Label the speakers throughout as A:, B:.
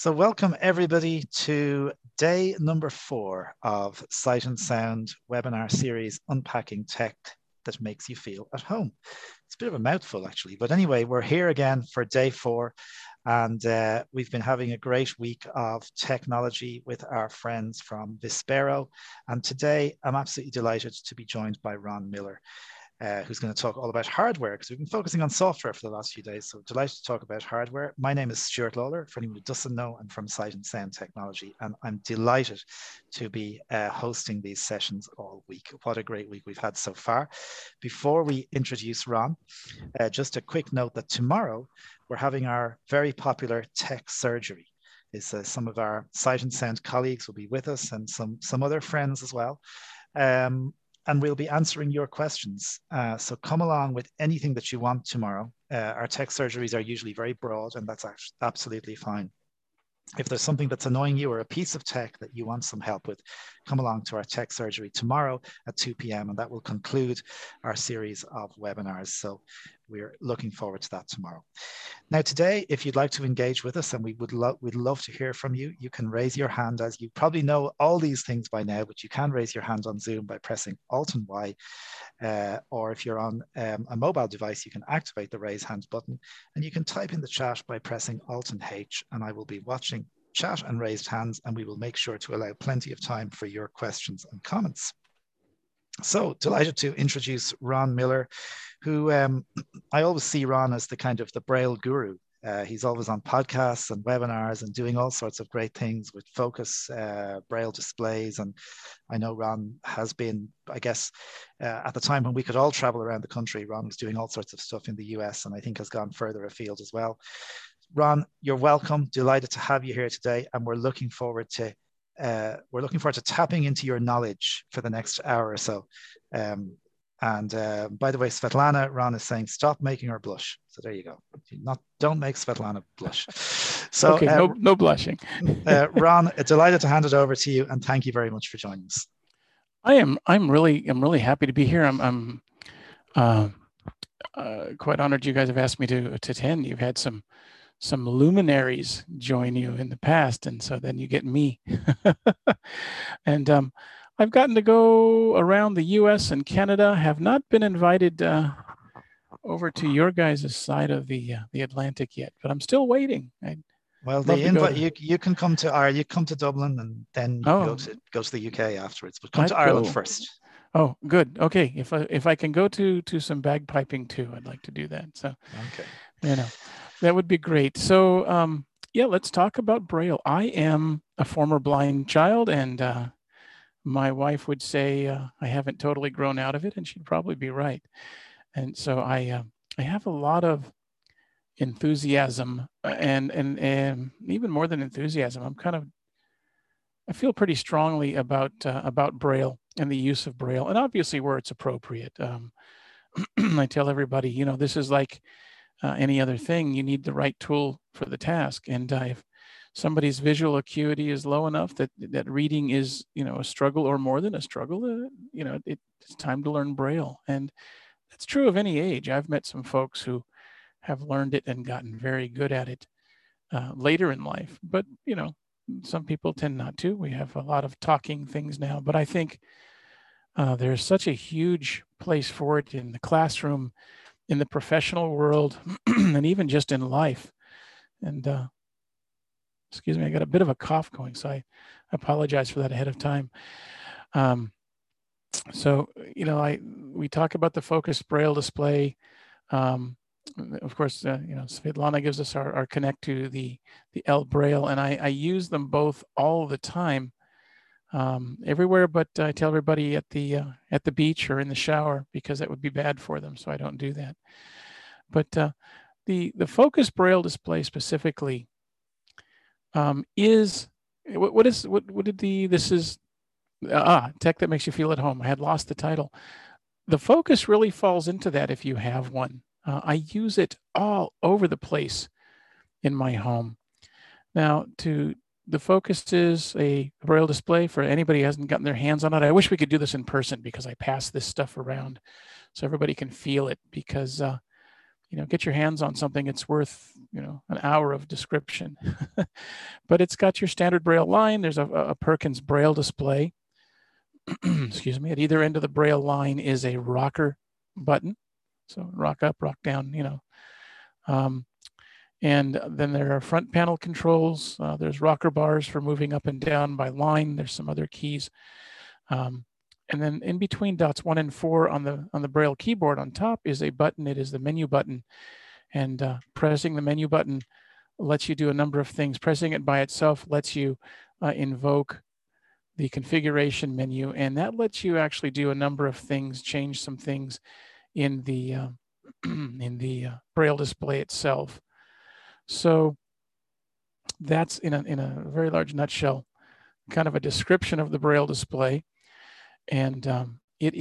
A: So, welcome everybody to day number 4 of Sight and Sound webinar series, Unpacking Tech That Makes You Feel at Home. It's a bit of a mouthful, actually. But anyway, we're here again for day 4, and we've been having a great week of technology with our friends from Vispero. And today, I'm absolutely delighted to be joined by Ron Miller. Who's going to talk all about hardware, because we've been focusing on software for the last few days. So delighted to talk about hardware. My name is Stuart Lawler. For anyone who doesn't know, I'm from Sight and Sound Technology, and I'm delighted to be hosting these sessions all week. What a great week we've had so far. Before we introduce Ron, just a quick note that tomorrow we're having our very popular tech surgery. Some of our Sight and Sound colleagues will be with us, and some other friends as well. And we'll be answering your questions. So come along with anything that you want tomorrow. Our tech surgeries are usually very broad, and that's absolutely fine. If there's something that's annoying you or a piece of tech that you want some help with, come along to our tech surgery tomorrow at 2 p.m. and that will conclude our series of webinars. So we're looking forward to that tomorrow. Now, today, if you'd like to engage with us, and we'd love to hear from you, you can raise your hand. As you probably know all these things by now, but you can raise your hand on Zoom by pressing Alt and Y. Or if you're on a mobile device, you can activate the raise hand button, and you can type in the chat by pressing Alt and H, and I will be watching chat and raised hands, and we will make sure to allow plenty of time for your questions and comments. So delighted to introduce Ron Miller, who I always see Ron as the kind of the Braille guru. He's always on podcasts and webinars and doing all sorts of great things with Focus Braille displays. And I know Ron has been, I guess, at the time when we could all travel around the country, Ron was doing all sorts of stuff in the US, and I think has gone further afield as well. Ron, you're welcome. Delighted to have you here today, and we're looking forward to tapping into your knowledge for the next hour or so. And by the way, Svetlana, Ron is saying, stop making her blush. So there you go. Don't make Svetlana blush. So
B: okay, no blushing.
A: Ron, delighted to hand it over to you, and thank you very much for joining us.
B: I'm really happy to be here. I'm quite honored you guys have asked me to attend. You've had some luminaries join you in the past, and so then you get me. And I've gotten to go around the U.S. and Canada. Have not been invited over to your guys' side of the Atlantic yet, but I'm still waiting.
A: Well, the invite you can come to you come to Dublin, and then you can go to the UK afterwards. But come to Ireland first.
B: Oh, good. Okay, if I can go to some bagpiping too, I'd like to do that. So okay, that would be great. So yeah, let's talk about Braille. I am a former blind child, and my wife would say I haven't totally grown out of it, and she'd probably be right. And so I have a lot of enthusiasm, and even more than enthusiasm, I feel pretty strongly about Braille and the use of Braille, and obviously where it's appropriate. I tell everybody, this is like any other thing. You need the right tool for the task, and if somebody's visual acuity is low enough that reading is, a struggle or more than a struggle, it's time to learn Braille. And that's true of any age. I've met some folks who have learned it and gotten very good at it later in life, but, some people tend not to. We have a lot of talking things now, but I think there's such a huge place for it in the classroom, in the professional world, and even just in life. And excuse me, I got a bit of a cough going, so I apologize for that ahead of time. So, we talk about the Focus Braille display. Of course, Svetlana gives us our connect to the L Braille, and I use them both all the time, everywhere. But I tell everybody at the beach or in the shower, because that would be bad for them, so I don't do that. But the Focus Braille display specifically is this is tech that makes you feel at home. I had lost the title. The Focus really falls into that if you have one. I use it all over the place in my home. Now, the Focus is a Braille display for anybody who hasn't gotten their hands on it. I wish we could do this in person, because I pass this stuff around so everybody can feel it, because get your hands on something, it's worth, an hour of description. But it's got your standard Braille line. There's a Perkins Braille display. Excuse me. At either end of the Braille line is a rocker button. So rock up, rock down, and then there are front panel controls. There's rocker bars for moving up and down by line. There's some other keys. And then in between dots 1 and 4 on the Braille keyboard on top is a button. It is the menu button. And pressing the menu button lets you do a number of things. Pressing it by itself lets you invoke the configuration menu, and that lets you actually do a number of things, change some things in the in the Braille display itself. So that's in a very large nutshell, kind of a description of the Braille display. And it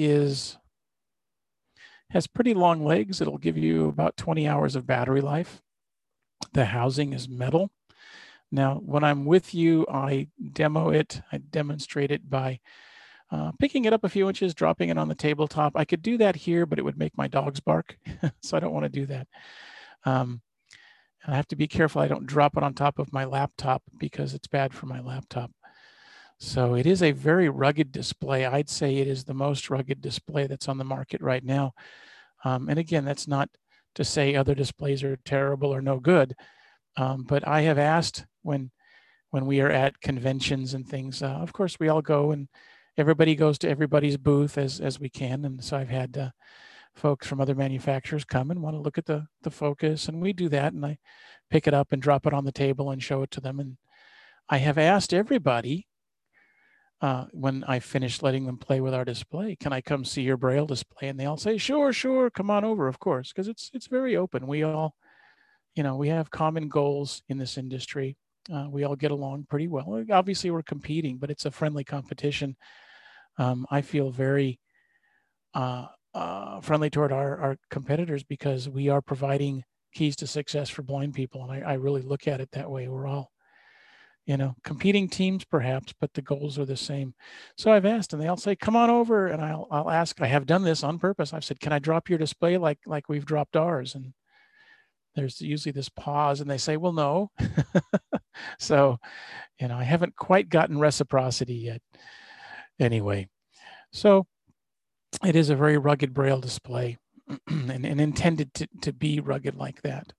B: has pretty long legs. It'll give you about 20 hours of battery life. The housing is metal. Now, when I'm with you, I demo it. I demonstrate it by picking it up a few inches, dropping it on the tabletop. I could do that here, but it would make my dogs bark. So I don't want to do that. And I have to be careful I don't drop it on top of my laptop because it's bad for my laptop. So it is a very rugged display. I'd say it is the most rugged display that's on the market right now. And again, that's not to say other displays are terrible or no good. But I have asked when we are at conventions and things, of course, we all go and everybody goes to everybody's booth as we can. And so I've had folks from other manufacturers come and want to look at the Focus, and we do that. And I pick it up and drop it on the table and show it to them. And I have asked everybody when I finish letting them play with our display, can I come see your Braille display? And they all say, sure, come on over, of course, because it's very open. We all, we have common goals in this industry. We all get along pretty well. Obviously, we're competing, but it's a friendly competition. I feel very friendly toward our competitors because we are providing keys to success for blind people. And I really look at it that way. We're all, competing teams perhaps, but the goals are the same. So I've asked, and they all say, come on over. And I'll ask, I have done this on purpose. I've said, can I drop your display like we've dropped ours? And there's usually this pause and they say, well, no. So, I haven't quite gotten reciprocity yet. Anyway, so it is a very rugged Braille display and intended to be rugged like that.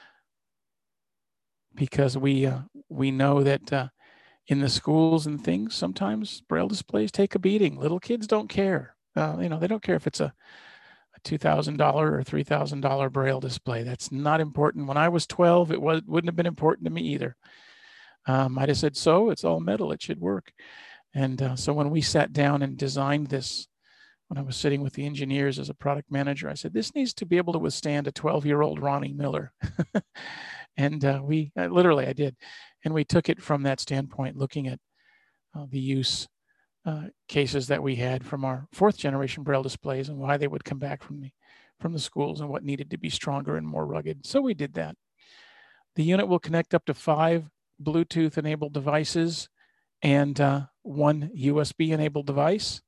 B: Because we know that in the schools and things, sometimes Braille displays take a beating. Little kids don't care. They don't care if it's a $2,000 or $3,000 Braille display. That's not important. When I was 12, it wouldn't have been important to me either. I just said, so it's all metal, it should work. And so when we sat down and designed this, when I was sitting with the engineers as a product manager, I said, this needs to be able to withstand a 12-year-old Ronnie Miller. And I did. And we took it from that standpoint, looking at the use cases that we had from our 4th generation Braille displays and why they would come back from the schools and what needed to be stronger and more rugged. So we did that. The unit will connect up to 5 Bluetooth enabled devices and 1 USB enabled device.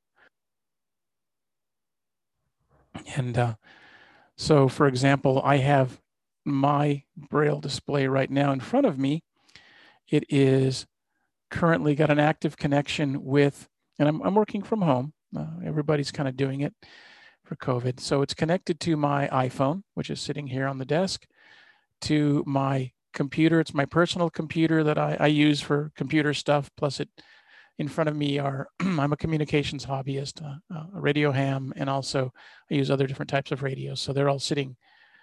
B: And so, for example, I have my Braille display right now in front of me. It is currently got an active connection with, and I'm working from home. Everybody's kind of doing it for COVID. So it's connected to my iPhone, which is sitting here on the desk, to my computer. It's my personal computer that I use for computer stuff. Plus in front of me I'm a communications hobbyist, a radio ham, and also I use other different types of radios. So they're all sitting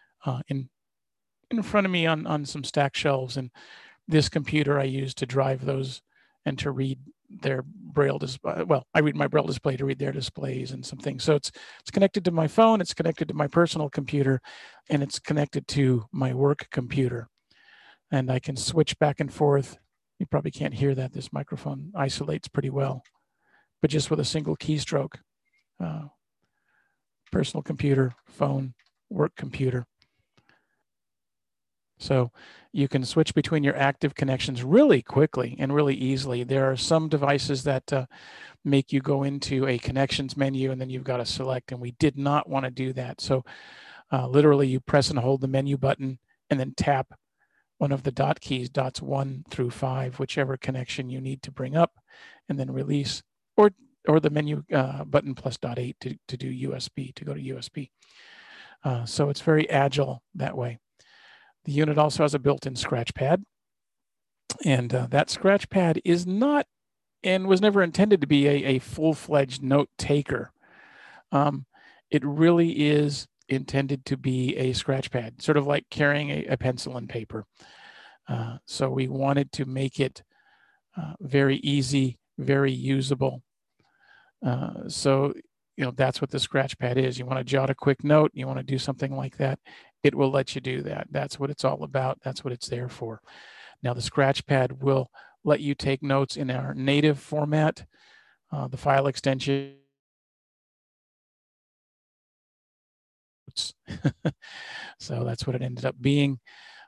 B: in front of me on some stack shelves. And this computer I use to drive those and to read their Braille display. Well, I read my Braille display to read their displays and some things. So it's connected to my phone, it's connected to my personal computer, and it's connected to my work computer. And I can switch back and forth. You probably can't hear that. This microphone isolates pretty well, but just with a single keystroke, personal computer, phone, work computer. So you can switch between your active connections really quickly and really easily. There are some devices that make you go into a connections menu and then you've got to select, and we did not want to do that. So Literally, you press and hold the menu button and then tap one of the dot keys, dots 1 through 5, whichever connection you need to bring up, and then release, or the menu button plus dot 8 to do USB, to go to USB. So it's very agile that way. The unit also has a built-in scratch pad, and that scratch pad is not and was never intended to be a full-fledged note taker. It really is intended to be a scratch pad, sort of like carrying a pencil and paper. So we wanted to make it very easy, very usable. So, that's what the scratch pad is. You want to jot a quick note, you want to do something like that, it will let you do that. That's what it's all about. That's what it's there for. Now, the scratch pad will let you take notes in our native format, the file extension. So that's what it ended up being.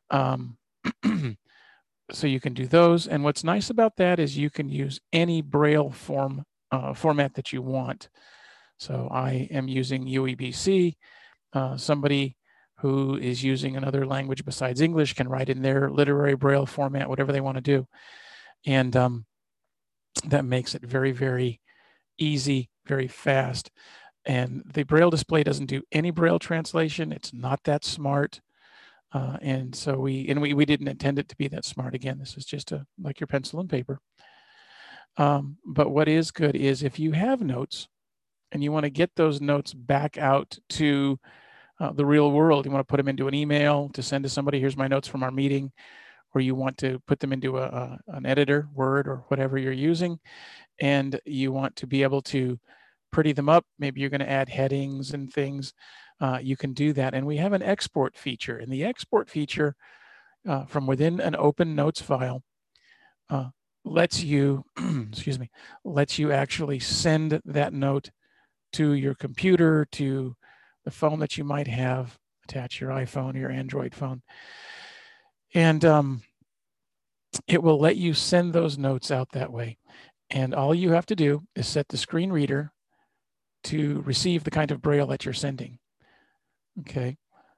B: So you can do those. And what's nice about that is you can use any Braille format that you want. So I am using UEBC. Somebody who is using another language besides English can write in their literary Braille format, whatever they want to do. And that makes it very, very easy, very fast. And the Braille display doesn't do any Braille translation. It's not that smart. And so we didn't intend it to be that smart. Again, this is just like your pencil and paper. But what is good is if you have notes and you want to get those notes back out to the real world, you want to put them into an email to send to somebody, here's my notes from our meeting, or you want to put them into an editor, Word or whatever you're using, and you want to be able to pretty them up. Maybe you're going to add headings and things. You can do that. And we have an export feature. And the export feature from within an open notes file lets you, lets you actually send that note to your computer, to the phone that you might have, attach your iPhone or your Android phone. And it will let you send those notes out that way. And all you have to do is set the screen reader to receive the kind of Braille that you're sending. Okay.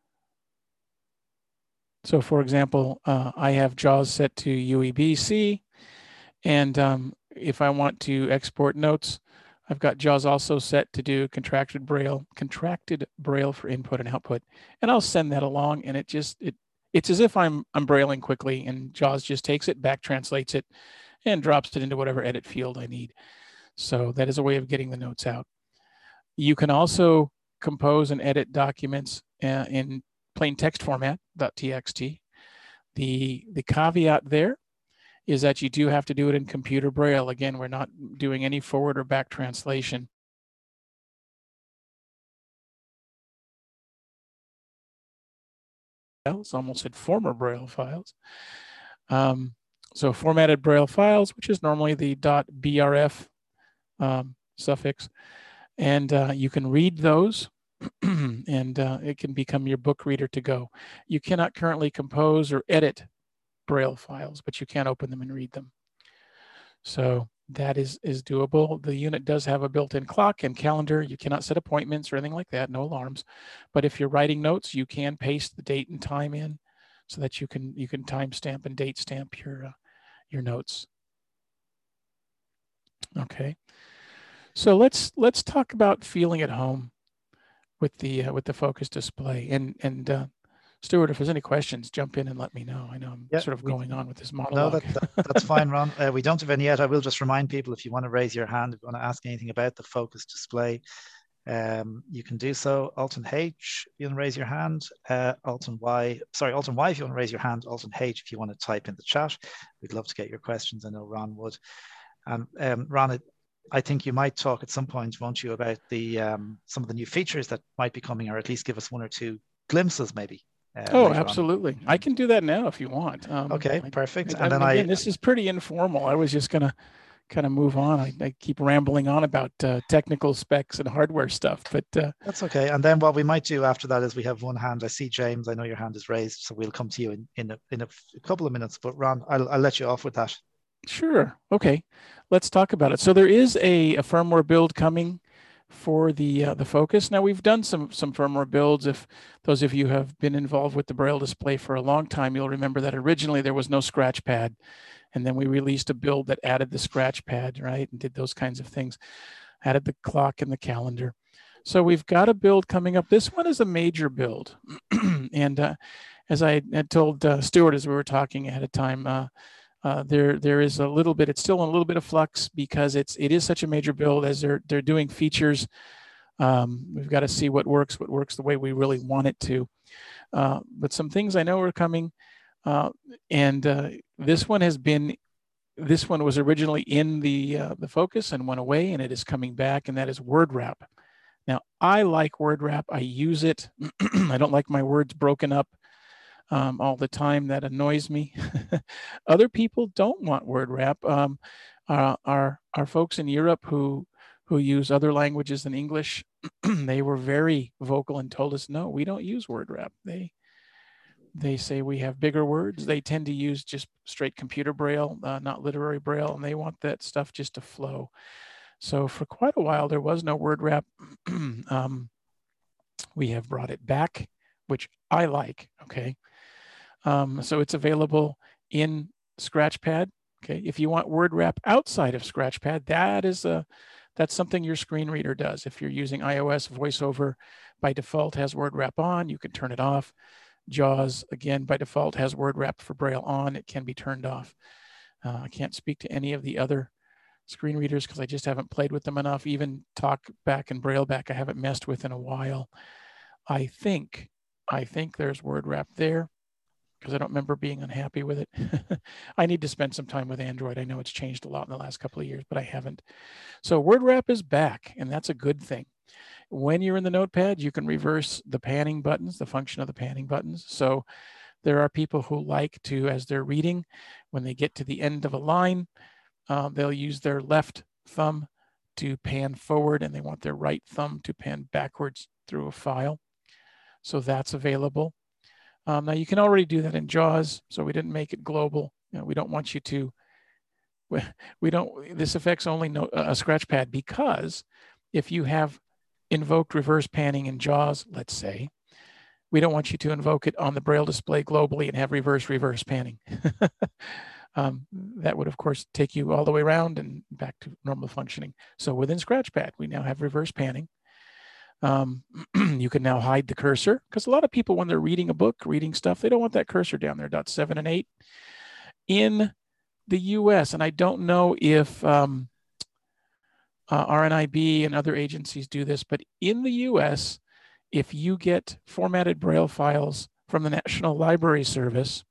B: So for example, I have JAWS set to UEBC, and if I want to export notes, I've got JAWS also set to do contracted Braille for input and output, and I'll send that along, and it's as if I'm brailing quickly, and JAWS just takes it, back translates it, and drops it into whatever edit field I need. So that is a way of getting the notes out. You can also compose and edit documents in plain text format, .txt. The caveat there is that you do have to do it in computer Braille. Again, we're not doing any forward or back translation. Almost said former Braille files. So formatted Braille files, which is normally the .brf suffix, and you can read those, and it can become your book reader to go. You cannot currently compose or edit Braille files, but you can open them and read them. So that is doable. The unit does have a built-in clock and calendar. You cannot set appointments or anything like that, no alarms. But if you're writing notes, you can paste the date and time in so that you can timestamp and date stamp your notes. Okay. So let's talk about feeling at home with the Focus display. And Stuart, if there's any questions, jump in and let me know. I know I'm sort of going on with this monologue.
A: No, that's fine, Ron. We don't have any yet. I will just remind people, if you want to raise your hand, if you want to ask anything about the Focus display, you can do so. Alton H, if you want to raise your hand. Alton Y, if you want to raise your hand. Alton H, if you want to type in the chat. We'd love to get your questions. I know Ron would. And Ron, I think you might talk at some point, won't you, about the some of the new features that might be coming, or at least give us one or two glimpses, maybe.
B: Absolutely. I can do that now if you want.
A: Okay, perfect.
B: And then this is pretty informal. I was just going to kind of move on. I keep rambling on about technical specs and hardware stuff, but
A: that's okay. And then what we might do after that is we have one hand. I see James. I know your hand is raised, so we'll come to you in a couple of minutes. But Ron, I'll let you off with that.
B: Sure. Okay. Let's talk about it. So there is a firmware build coming for the Focus. Now we've done some firmware builds. If those of you have been involved with the Braille display for a long time, you'll remember that originally there was no scratch pad, and then we released a build that added the scratch pad, right, and did those kinds of things, added the clock and the calendar. So we've got a build coming up. This one is a major build, and as I had told Stuart as we were talking ahead of time, there is a little bit, it's still in a little bit of flux because it is such a major build as they're doing features. We've got to see what works the way we really want it to. But some things I know are coming, and this one was originally in the Focus and went away, and it is coming back, and that is word wrap. Now, I like word wrap. I use it. I don't like my words broken up all the time. That annoys me. Other people don't want word wrap. Our folks in Europe who use other languages than English, they were very vocal and told us, no, we don't use word wrap. They say we have bigger words. They tend to use just straight computer Braille, not literary Braille, and they want that stuff just to flow. So for quite a while, there was no word wrap. We have brought it back, which I like, okay? So it's available in Scratchpad, okay? If you want word wrap outside of Scratchpad, that's something your screen reader does. If you're using iOS, VoiceOver by default has word wrap on, you can turn it off. JAWS, again, by default has word wrap for Braille on, it can be turned off. I can't speak to any of the other screen readers because I just haven't played with them enough. Even TalkBack and BrailleBack I haven't messed with in a while. I think there's word wrap there because I don't remember being unhappy with it. I need to spend some time with Android. I know it's changed a lot in the last couple of years, but I haven't. So word wrap is back, and that's a good thing. When you're in the notepad, you can reverse the panning buttons, the function of the panning buttons. So there are people who like to, as they're reading, when they get to the end of a line, they'll use their left thumb to pan forward, and they want their right thumb to pan backwards through a file. So that's available. Now you can already do that in JAWS, so we didn't make it global. We don't want you to, this affects only a Scratchpad because if you have invoked reverse panning in JAWS, let's say, we don't want you to invoke it on the Braille display globally and have reverse panning. That would, of course, take you all the way around and back to normal functioning. So within Scratchpad, we now have reverse panning. You can now hide the cursor because a lot of people, when they're reading a book, reading stuff, they don't want that cursor down there, .7 and 8. In the US, and I don't know if RNIB and other agencies do this, but in the US, if you get formatted Braille files from the National Library Service,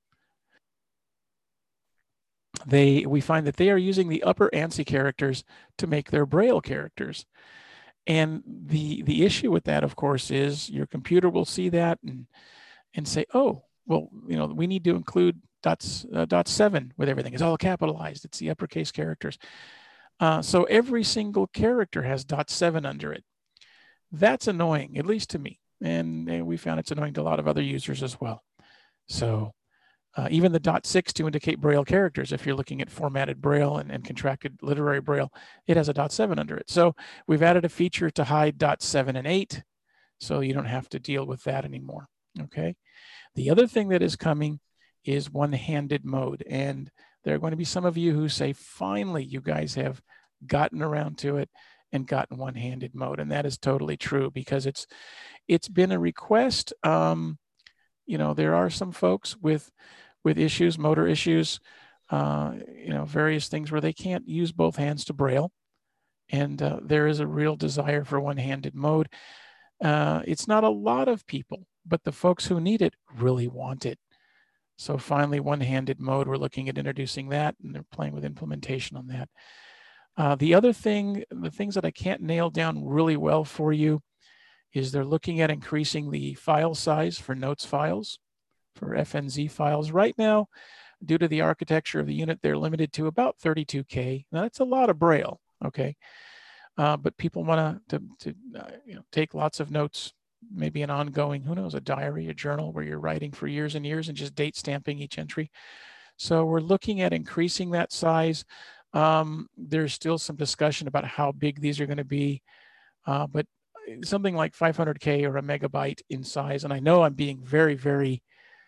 B: we find that they are using the upper ANSI characters to make their Braille characters. And the issue with that, of course, is your computer will see that and say, oh, well, we need to include .7 with everything. It's all capitalized. It's the uppercase characters. So every single character has .7 under it. That's annoying, at least to me. And we found it's annoying to a lot of other users as well. So even the .6 to indicate Braille characters, if you're looking at formatted Braille and contracted literary Braille, it has a .7 under it. So we've added a feature to hide .7 and 8, so you don't have to deal with that anymore, okay? The other thing that is coming is one-handed mode, and there are going to be some of you who say, finally, you guys have gotten around to it and gotten one-handed mode, and that is totally true because it's been a request. There are some folks with issues, motor issues, various things where they can't use both hands to Braille. And there is a real desire for one-handed mode. It's not a lot of people, but the folks who need it really want it. So finally, one-handed mode, we're looking at introducing that, and they're playing with implementation on that. The things that I can't nail down really well for you is they're looking at increasing the file size for notes files, for FNZ files. Right now, due to the architecture of the unit, they're limited to about 32K. Now, that's a lot of Braille, okay? But people want to take lots of notes, maybe an ongoing, who knows, a diary, a journal where you're writing for years and years and just date stamping each entry. So we're looking at increasing that size. There's still some discussion about how big these are going to be. but something like 500K or a megabyte in size. And I know I'm being very, very,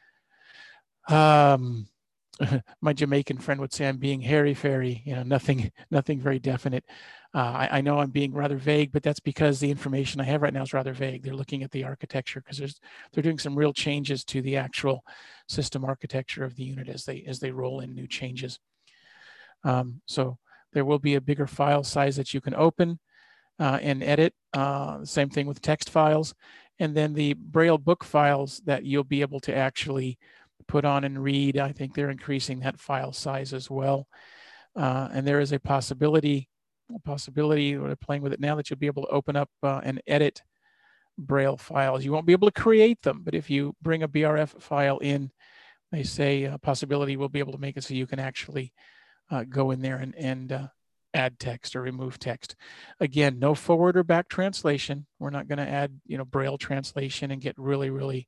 B: my Jamaican friend would say I'm being hairy-fairy, nothing very definite. I know I'm being rather vague, but that's because the information I have right now is rather vague. They're looking at the architecture because they're doing some real changes to the actual system architecture of the unit as they roll in new changes. So there will be a bigger file size that you can open and edit. Same thing with text files. And then the Braille book files that you'll be able to actually put on and read, I think they're increasing that file size as well. And there is a possibility, we're playing with it now, that you'll be able to open up and edit Braille files. You won't be able to create them, but if you bring a BRF file in, they say a possibility we'll be able to make it so you can actually go in there and add text or remove text. Again, no forward or back translation. We're not going to add, Braille translation and get really, really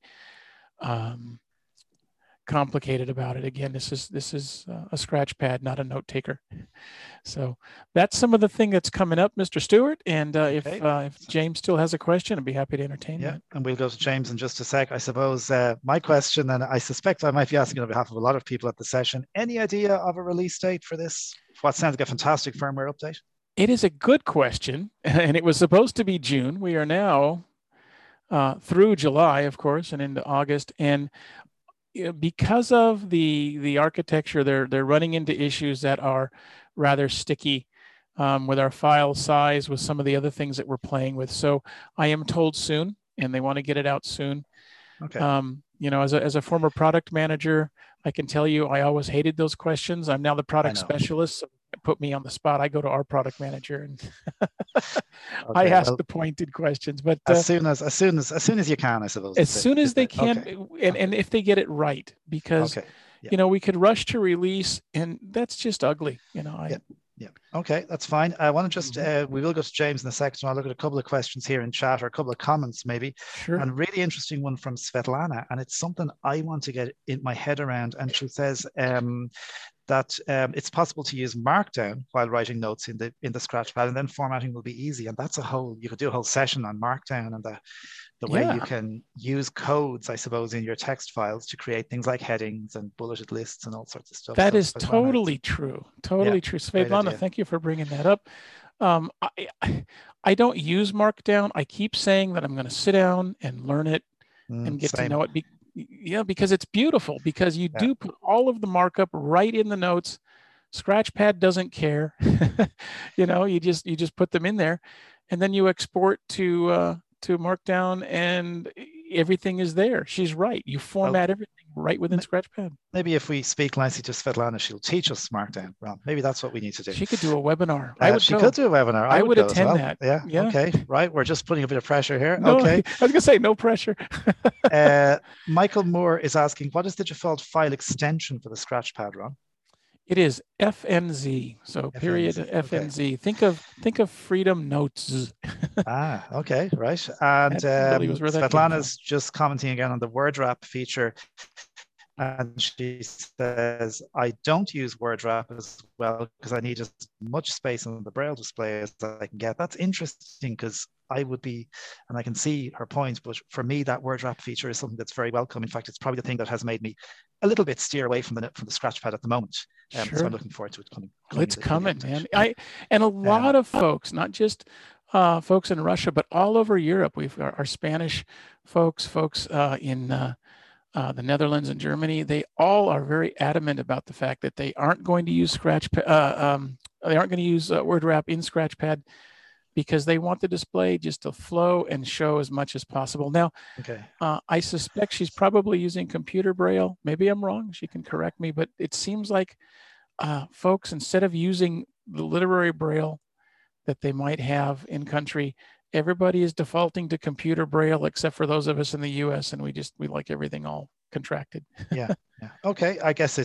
B: complicated about it. Again, this is a scratch pad, not a note taker. So that's some of the thing that's coming up, Mr. Stewart. And if James still has a question, I'd be happy to entertain that.
A: And we'll go to James in just a sec. I suppose my question, and I suspect I might be asking on behalf of a lot of people at the session, any idea of a release date for this? What sounds like a fantastic firmware update?
B: It is a good question, and it was supposed to be June. We are now through July, of course, and into August. And because of the architecture, they're running into issues that are rather sticky with our file size, with some of the other things that we're playing with. So I am told soon, and they want to get it out soon.
A: Okay.
B: As a former product manager, I can tell you I always hated those questions. I'm now the product specialist, so put me on the spot. I go to our product manager and I ask the pointed questions. But
A: as soon as you can, I suppose.
B: As soon as they can, and if they get it right, because we could rush to release, and that's just ugly.
A: Yeah. Okay, that's fine. I want to just, we will go to James in a second. So I'll look at a couple of questions here in chat, or a couple of comments maybe.
B: Sure.
A: And really interesting one from Svetlana. And it's something I want to get in my head around. And she says that it's possible to use Markdown while writing notes in the Scratchpad, and then formatting will be easy. And that's you could do a whole session on Markdown and the way you can use codes, I suppose, in your text files to create things like headings and bulleted lists and all sorts of stuff.
B: That is totally true. Totally true. Svetlana, thank you for bringing that up. I don't use Markdown. I keep saying that I'm going to sit down and learn it and get to know it. Because it's beautiful, because you do put all of the markup right in the notes. Scratchpad doesn't care. You just put them in there, and then you export to Markdown, and everything is there. She's right. You format everything right within Scratchpad.
A: Maybe if we speak nicely to Svetlana, she'll teach us Markdown. Well, maybe that's what we need to do.
B: She could do a webinar.
A: She could do a webinar.
B: I would attend that.
A: Yeah. Okay. Right. We're just putting a bit of pressure here.
B: No,
A: okay.
B: I was going to say no pressure.
A: Michael Moore is asking, what is the default file extension for the Scratchpad, Ron?
B: It is FNZ. So period FNZ. Okay. Think of Freedom Notes.
A: Okay, right. And Svetlana's just commenting again on the word wrap feature. And she says, I don't use word wrap as well because I need as much space on the Braille display as I can get. That's interesting, because I would be, and I can see her point, but for me, that word wrap feature is something that's very welcome. In fact, it's probably the thing that has made me a little bit steer away from the Scratchpad at the moment.
B: Sure.
A: So I'm looking forward to it coming.
B: It's coming, man. And a lot of folks, not just folks in Russia, but all over Europe. We've got our Spanish folks in the Netherlands and Germany. They all are very adamant about the fact that they aren't going to use they aren't going to use word wrap in Scratchpad, because they want the display just to flow and show as much as possible. Now, I suspect she's probably using computer Braille. Maybe I'm wrong. She can correct me, but it seems like folks, instead of using the literary Braille that they might have in country, everybody is defaulting to computer Braille, except for those of us in the US, and we like everything all contracted.
A: Yeah. Okay. I guess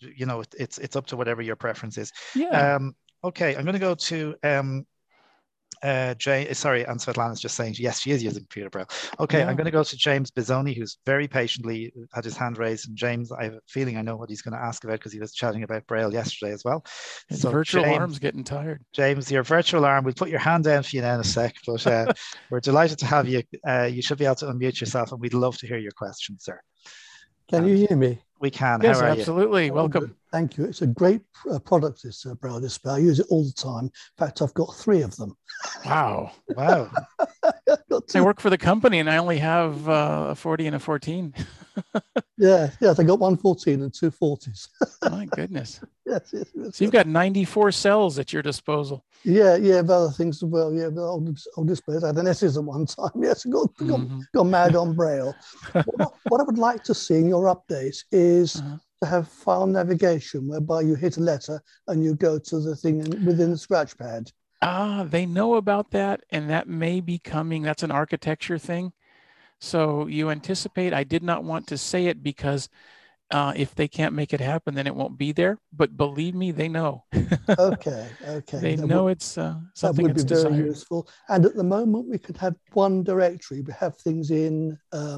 A: it's up to whatever your preference is.
B: Yeah.
A: Okay. I'm going to go to Sorry, and Svetlana's just saying yes, she is using Computer Braille. Okay,
B: Yeah.
A: I'm going to go to James Bizzoni, who's very patiently had his hand raised. And James, I have a feeling I know what he's going to ask about because he was chatting about Braille yesterday as well.
B: His
A: so
B: virtual
A: James,
B: arm's getting tired.
A: James, your virtual arm, we'll put your hand down for you now in a sec, but we're delighted to have you. You should be able to unmute yourself, and we'd love to hear your question, sir.
C: Can you hear me?
A: We can.
B: Yes,
A: how are
B: absolutely.
A: you?
B: Welcome.
C: Thank you. It's a great product, this Braille display. I use it all the time. In fact, I've got 3 of them.
B: Wow.
A: Wow.
B: I work for the company and I only have a 40 and a 14.
C: Yeah, I got 1 14 and 2 40s.
B: My goodness.
C: Yes.
B: So you've got 94 cells at your disposal.
C: Yeah, but other things as well. Yeah, the old displays. I had an S's at one time. Yes, I got mad on Braille. What I would like to see in your updates is to have file navigation, whereby you hit a letter and you go to the thing within the scratch pad.
B: They know about that, and that may be coming. That's an architecture thing. So you anticipate. I did not want to say it because if they can't make it happen, then it won't be there. But believe me, they know.
C: Okay.
B: They know it's something
C: that would be
B: desired.
C: very useful. And at the moment, we could have one directory. We have things in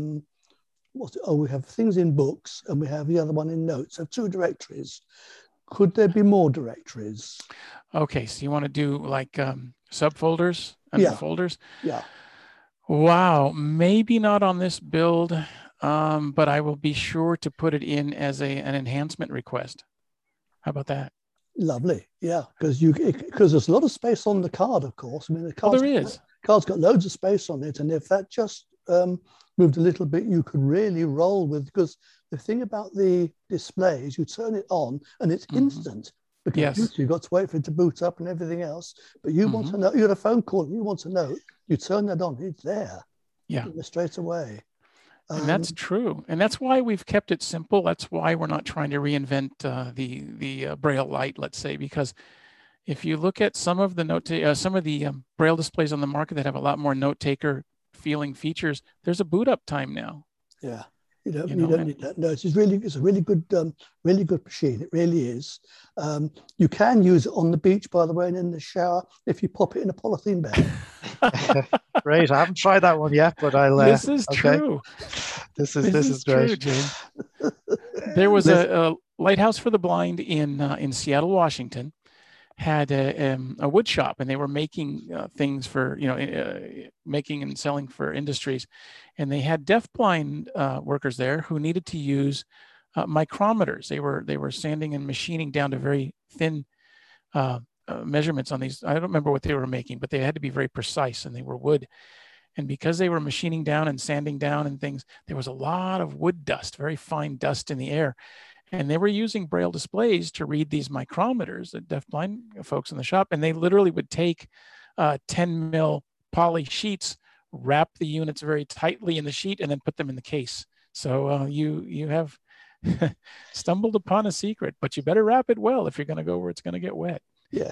C: we have things in books, and we have the other one in notes. So 2 directories. Could there be more directories?
B: Okay, so you want to do like subfolders and folders?
C: Yeah.
B: Wow, maybe not on this build, but I will be sure to put it in as an enhancement request. How about that?
C: Lovely, yeah, because there's a lot of space on the card, of course. I mean, the card's got loads of space on it, and if that just moved a little bit, you could really roll with. Because the thing about the display is, you turn it on and it's instant. Because you've got to wait for it to boot up and everything else. But you want to know, you got a phone call, you want to know, you turn that on, it's there.
B: Yeah.
C: Straight away.
B: And that's true. And that's why we've kept it simple. That's why we're not trying to reinvent the Braille Light, let's say, because if you look at some of the Braille displays on the market that have a lot more note taker feeling features, there's a boot up time now.
C: Yeah. You don't need that. No, it's a really good machine. It really is. You can use it on the beach, by the way, and in the shower if you pop it in a polythene bag.
A: Great. I haven't tried that one yet, but I'll.
B: This is true.
A: This is great.
B: True, James. There was a Lighthouse for the Blind in Seattle, Washington, had a wood shop, and they were making things for making and selling for industries, and they had deafblind workers there who needed to use micrometers. They were sanding and machining down to very thin measurements on these. I don't remember what they were making, but they had to be very precise, and they were wood. And because they were machining down and sanding down and things, there was a lot of wood dust, very fine dust in the air. And they were using Braille displays to read these micrometers, the deafblind folks in the shop. And they literally would take 10 mil poly sheets, wrap the units very tightly in the sheet, and then put them in the case. So you have stumbled upon a secret, but you better wrap it well if you're going to go where it's going to get wet.
C: Yeah.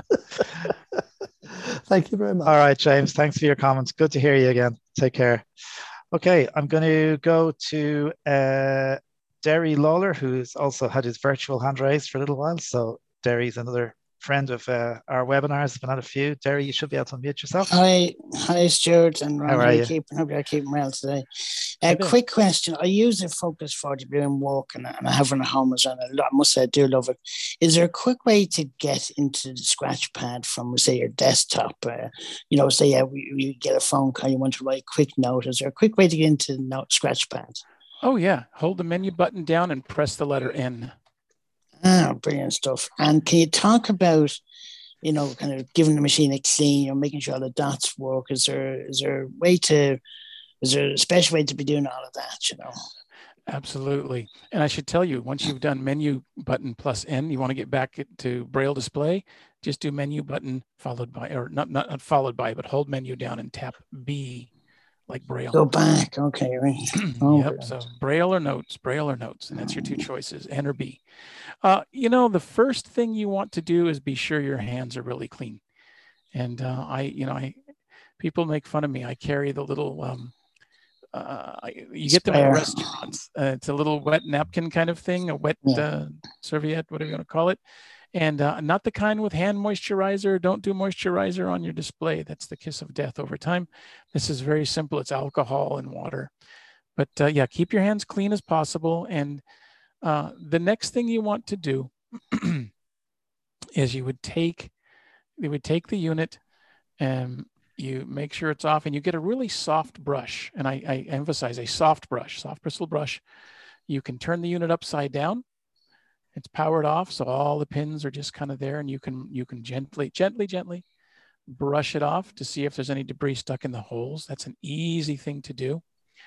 C: Thank you very much.
A: All right, James. Thanks for your comments. Good to hear you again. Take care. Okay, I'm going to go to Derry Lawler, who's also had his virtual hand raised for a little while. So Derry's another friend of our webinars. Been on a few. Derry, you should be able to unmute yourself.
D: Hi, Stuart and Ron.
A: How are you?
D: Hope you're keeping well today. Quick question. I use the Focus 40 Blue and walk, and I have one at home as well. I must say I do love it. Is there a quick way to get into the scratch pad from, say, your desktop? Say you get a phone call, you want to write a quick note. Is there a quick way to get into the scratch pad?
B: Oh yeah, hold the menu button down and press the letter N.
D: Ah, brilliant stuff. And can you talk about, kind of giving the machine a clean, making sure all the dots work? Is there a special way to be doing all of that,
B: Absolutely. And I should tell you, once you've done menu button plus N, you want to get back to Braille display, just do menu button followed by, or not followed by, but hold menu down and tap B like Braille.
D: Go back. Okay. Right.
B: Yep. So Braille or notes, and that's your 2 choices, N or B. The first thing you want to do is be sure your hands are really clean. And people make fun of me. I carry the little, you get them at restaurants. It's a little wet napkin kind of thing, a wet serviette, whatever you want to call it. And not the kind with hand moisturizer. Don't do moisturizer on your display. That's the kiss of death over time. This is very simple. It's alcohol and water. But yeah, keep your hands clean as possible. And the next thing you want to do is you would take the unit and you make sure it's off, and you get a really soft brush. And I emphasize a soft brush, soft bristle brush. You can turn the unit upside down. It's powered off, so all the pins are just kind of there, and you can gently brush it off to see if there's any debris stuck in the holes. That's an easy thing to do.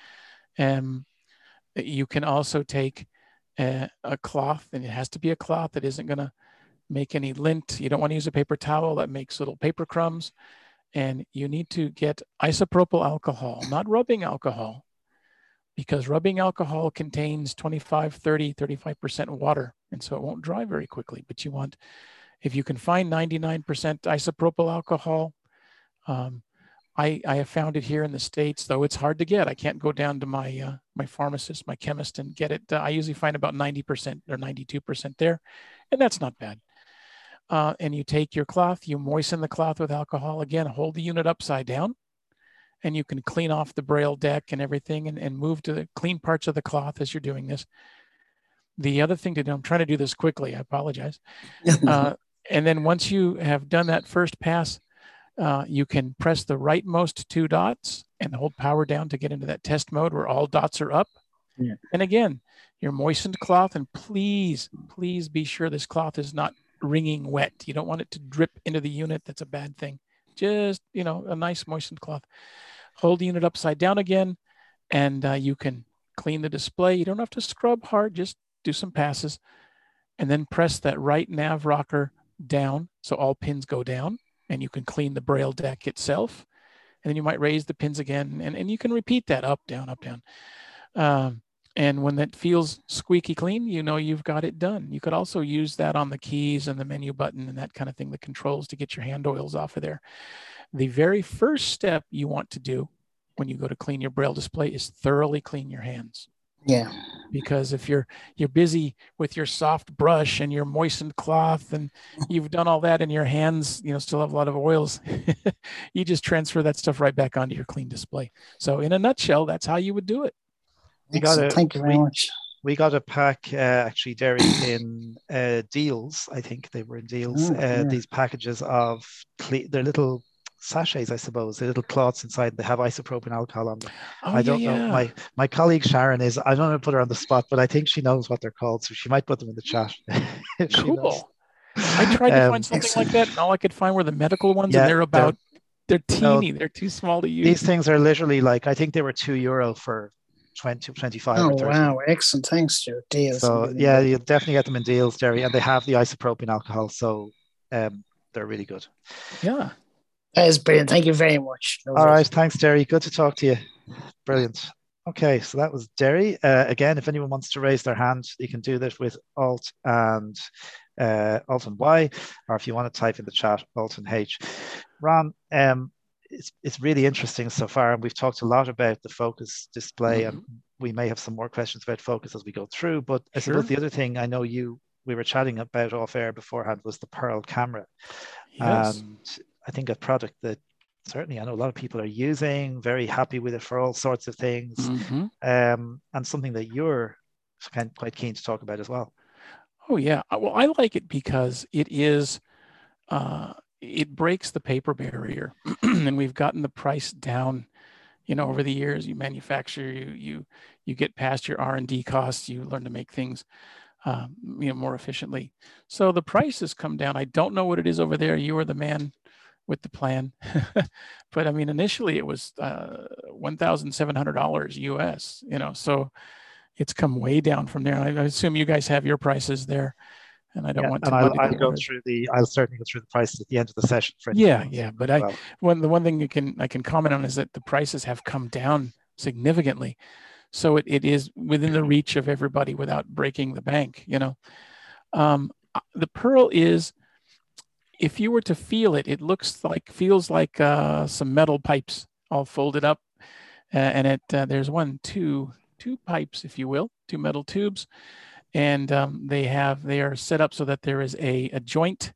B: You can also take a cloth, and it has to be a cloth that isn't going to make any lint. You don't want to use a paper towel that makes little paper crumbs. And you need to get isopropyl alcohol, not rubbing alcohol, because rubbing alcohol contains 25, 30, 35% water. And so it won't dry very quickly. But you want, if you can find 99% isopropyl alcohol, I have found it here in the States, though it's hard to get. I can't go down to my my pharmacist, my chemist, and get it. I usually find about 90% or 92% there, and that's not bad. And you take your cloth, you moisten the cloth with alcohol. Again, hold the unit upside down, and you can clean off the braille deck and everything, and move to the clean parts of the cloth as you're doing this. The other thing to do, I'm trying to do this quickly, I apologize. And then once you have done that first pass, you can press the rightmost 2 dots and hold power down to get into that test mode where all dots are up. Yeah. And again, your moistened cloth, and please, please be sure this cloth is not wringing wet. You don't want it to drip into the unit. That's a bad thing. Just, a nice moistened cloth. Hold the unit upside down again, and you can clean the display. You don't have to scrub hard, just do some passes, and then press that right nav rocker down so all pins go down, and you can clean the braille deck itself. And then you might raise the pins again, and you can repeat that up, down, up, down. And when that feels squeaky clean, you've got it done. You could also use that on the keys and the menu button and that kind of thing, the controls, to get your hand oils off of there. The very first step you want to do when you go to clean your braille display is thoroughly clean your hands.
D: Yeah.
B: Because if you're busy with your soft brush and your moistened cloth, and you've done all that, and your hands, still have a lot of oils, you just transfer that stuff right back onto your clean display. So in a nutshell, that's how you would do it.
D: Thank you very much.
A: We got a pack, actually, Derry, in Deals. I think they were in Deals. These packages of they're little sachets, I suppose. They're little cloths inside. They have isopropyl alcohol on them. I don't know. My colleague Sharon is. I don't want to put her on the spot, but I think she knows what they're called, so she might put them in the chat.
B: Cool. I tried to find something like that, and all I could find were the medical ones, and they're teeny. They're too small to use.
A: These things are literally I think they were €2 for 20, 25 or 30.
D: Wow, excellent. Thanks, Stuart. Deals.
A: So yeah, you'll definitely get them in Deals, Jerry, and they have the isopropyl alcohol, so they're really good.
B: Yeah.
D: That is brilliant. Thank you very much.
A: All right, thanks, Jerry. Good to talk to you. Brilliant. Okay, so that was Derry. Again, if anyone wants to raise their hand, you can do this with Alt and Y, or if you want to type in the chat, Alt and H. Ron, it's really interesting so far, and we've talked a lot about the Focus display, and we may have some more questions about Focus as we go through. But I suppose the other thing I know we were chatting about off air beforehand was the Pearl camera.
B: Yes.
A: And I think a product that certainly I know a lot of people are using, very happy with it for all sorts of things, and something that you're quite keen to talk about as well.
B: Oh yeah, well, I like it because it is, it breaks the paper barrier, and we've gotten the price down. Over the years, you manufacture, you get past your R&D costs, you learn to make things, more efficiently. So the price has come down. I don't know what it is over there. You are the man with the plan, but I mean, initially it was $1,700 US. So it's come way down from there. I assume you guys have your prices there, and I don't want to.
A: I'll certainly go through the prices at the end of the session. For
B: but the one thing I can comment on is that the prices have come down significantly, so it is within the reach of everybody without breaking the bank. The Pearl is, if you were to feel it, it feels like some metal pipes all folded up, and there's two pipes, if you will, two metal tubes, and they are set up so that there is a joint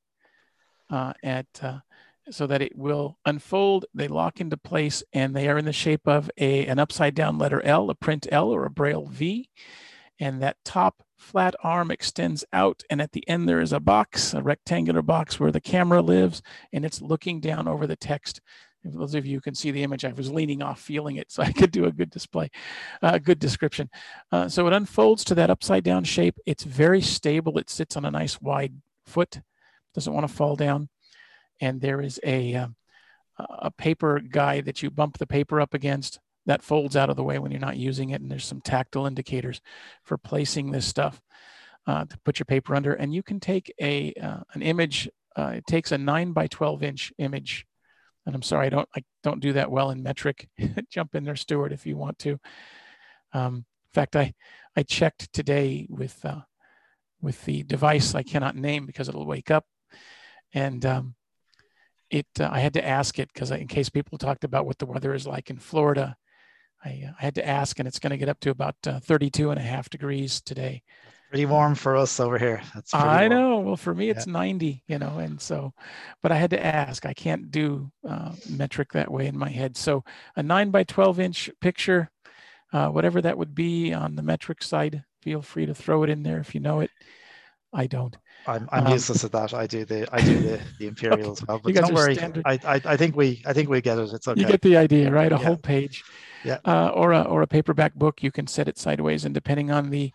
B: so that it will unfold. They lock into place, and they are in the shape of an upside down letter L, a print L, or a Braille V. And that top flat arm extends out, and at the end there is a box, a rectangular box where the camera lives, and it's looking down over the text. If those of you can see the image, I was leaning off feeling it so I could do a good display, good description. So it unfolds to that upside down shape. It's very stable. It sits on a nice wide foot, doesn't want to fall down. And there is a paper guide that you bump the paper up against that folds out of the way when you're not using it. And there's some tactile indicators for placing this stuff to put your paper under. And you can take an image. It takes a 9 by 12 inch image. And I'm sorry, I don't do that well in metric. Jump in there, Stuart, if you want to. In fact, I checked today with the device I cannot name because it'll wake up. And I had to ask it because in case people talked about what the weather is like in Florida, I had to ask, and it's going to get up to about 32.5 degrees today.
A: Pretty warm for us over here. That's
B: I know. Well, for me, it's 90, and so, but I had to ask. I can't do metric that way in my head. So a 9 by 12 inch picture, whatever that would be on the metric side, feel free to throw it in there if you know it. I don't.
A: I'm useless at that. I do the imperial as well. But don't worry. I think we get it. It's okay.
B: You get the idea, right? A whole page.
A: Yeah.
B: Or a paperback book. You can set it sideways, and depending on the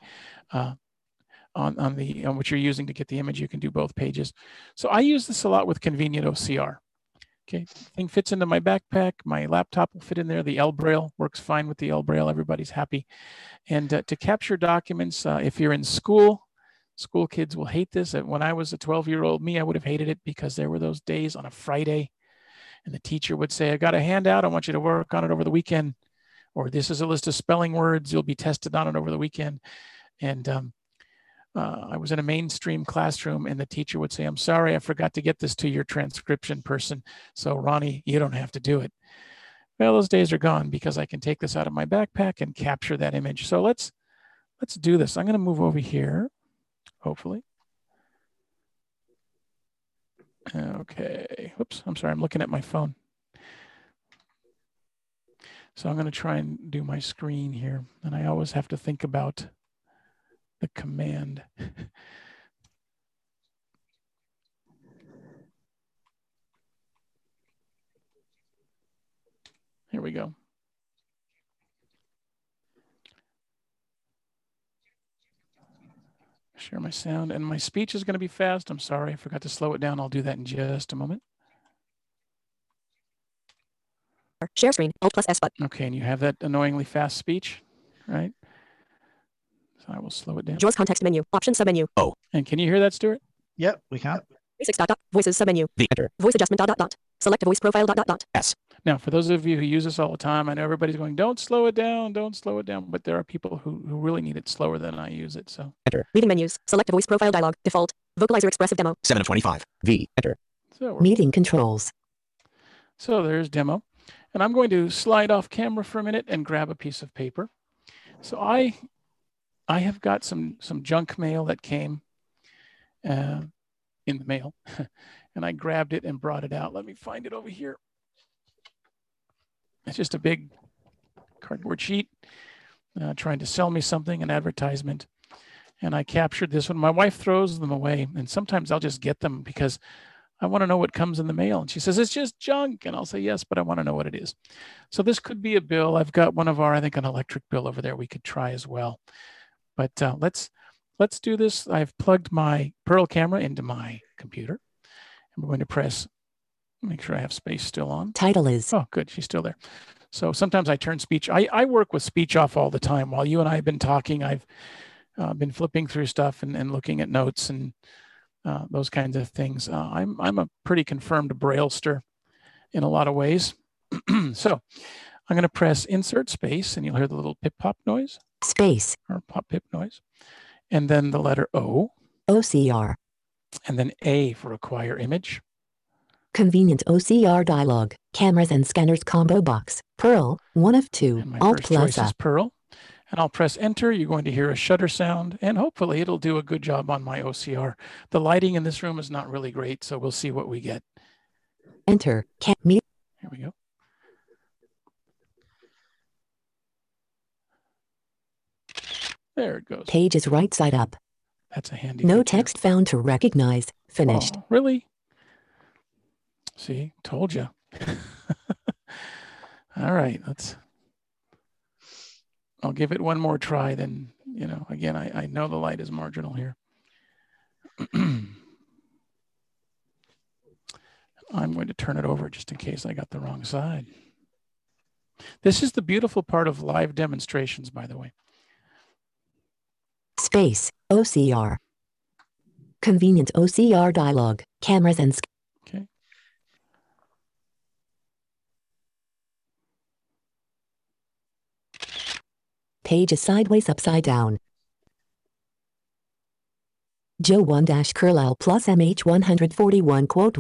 B: on what you're using to get the image, you can do both pages. So I use this a lot with Convenient OCR. Okay, thing fits into my backpack. My laptop will fit in there. The L Braille works fine with the L Braille. Everybody's happy. And to capture documents, if you're in school kids will hate this. When I was a 12-year-old me, I would have hated it because there were those days on a Friday and the teacher would say, I got a handout. I want you to work on it over the weekend. Or this is a list of spelling words. You'll be tested on it over the weekend. And I was in a mainstream classroom and the teacher would say, I'm sorry, I forgot to get this to your transcription person. So Ronnie, you don't have to do it. Well, those days are gone because I can take this out of my backpack and capture that image. So let's do this. I'm going to move over here. Hopefully. Okay. Whoops. I'm sorry. I'm looking at my phone. So I'm going to try and do my screen here. And I always have to think about the command. Here we go. Share my sound, and my speech is going to be fast. I'm sorry, I forgot to slow it down. I'll do that in just a moment.
E: Share screen, Alt+S button.
B: Okay, and you have that annoyingly fast speech, right? So I will slow it down.
E: JAWS context menu, option submenu.
B: Oh. And can you hear that, Stuart?
A: Yep, we can.
E: Basics voices submenu.
F: The enter.
E: Voice adjustment select a voice profile
F: S.
B: Now, for those of you who use this all the time, I know everybody's going, don't slow it down, but there are people who really need it slower than I use it, so.
F: Enter.
E: Reading menus, select a voice profile dialog, default, vocalizer expressive demo.
F: 7 of 25. V, enter.
B: So
E: meeting controls.
B: So there's demo. And I'm going to slide off camera for a minute and grab a piece of paper. So I have got some junk mail that came in the mail, and I grabbed it and brought it out. Let me find it over here. It's just a big cardboard sheet trying to sell me something, an advertisement. And I captured this one. My wife throws them away, and sometimes I'll just get them because I want to know what comes in the mail. And she says, it's just junk. And I'll say, yes, but I want to know what it is. So this could be a bill. I've got one of our, I think, an electric bill over there we could try as well. But let's do this. I've plugged my Pearl camera into my computer. And we're going to press, make sure I have space still on.
E: Title is.
B: Oh, good. She's still there. So sometimes I turn speech. I work with speech off all the time. While you and I have been talking, I've been flipping through stuff and looking at notes and those kinds of things. I'm a pretty confirmed Braillester in a lot of ways. So I'm going to press insert space, and you'll hear the little pip-pop noise.
E: Space.
B: Or pop-pip noise. And then the letter O.
E: OCR.
B: And then A for acquire image.
E: Convenient OCR dialog. Cameras and scanners combo box. Pearl, 1 of 2.
B: And my
E: Alt
B: first choice
E: plus
B: is Pearl. and I'll press enter. You're going to hear a shutter sound, and hopefully it'll do a good job on my OCR. The lighting in this room is not really great, so we'll see what we get.
E: Enter. Here
B: we go. There it goes.
E: Page is right side up.
B: That's a handy
E: No
B: feature.
E: text found to recognize. Finished.
B: Oh, really? See, told you. All right, I'll give it one more try. Then, again, I know the light is marginal here. I'm going to turn it over just in case I got the wrong side. This is the beautiful part of live demonstrations, by the way.
E: Space, OCR. Convenient OCR dialog, cameras and
B: okay.
E: Page is sideways upside down. Joe 1-Curlau plus MH141 quote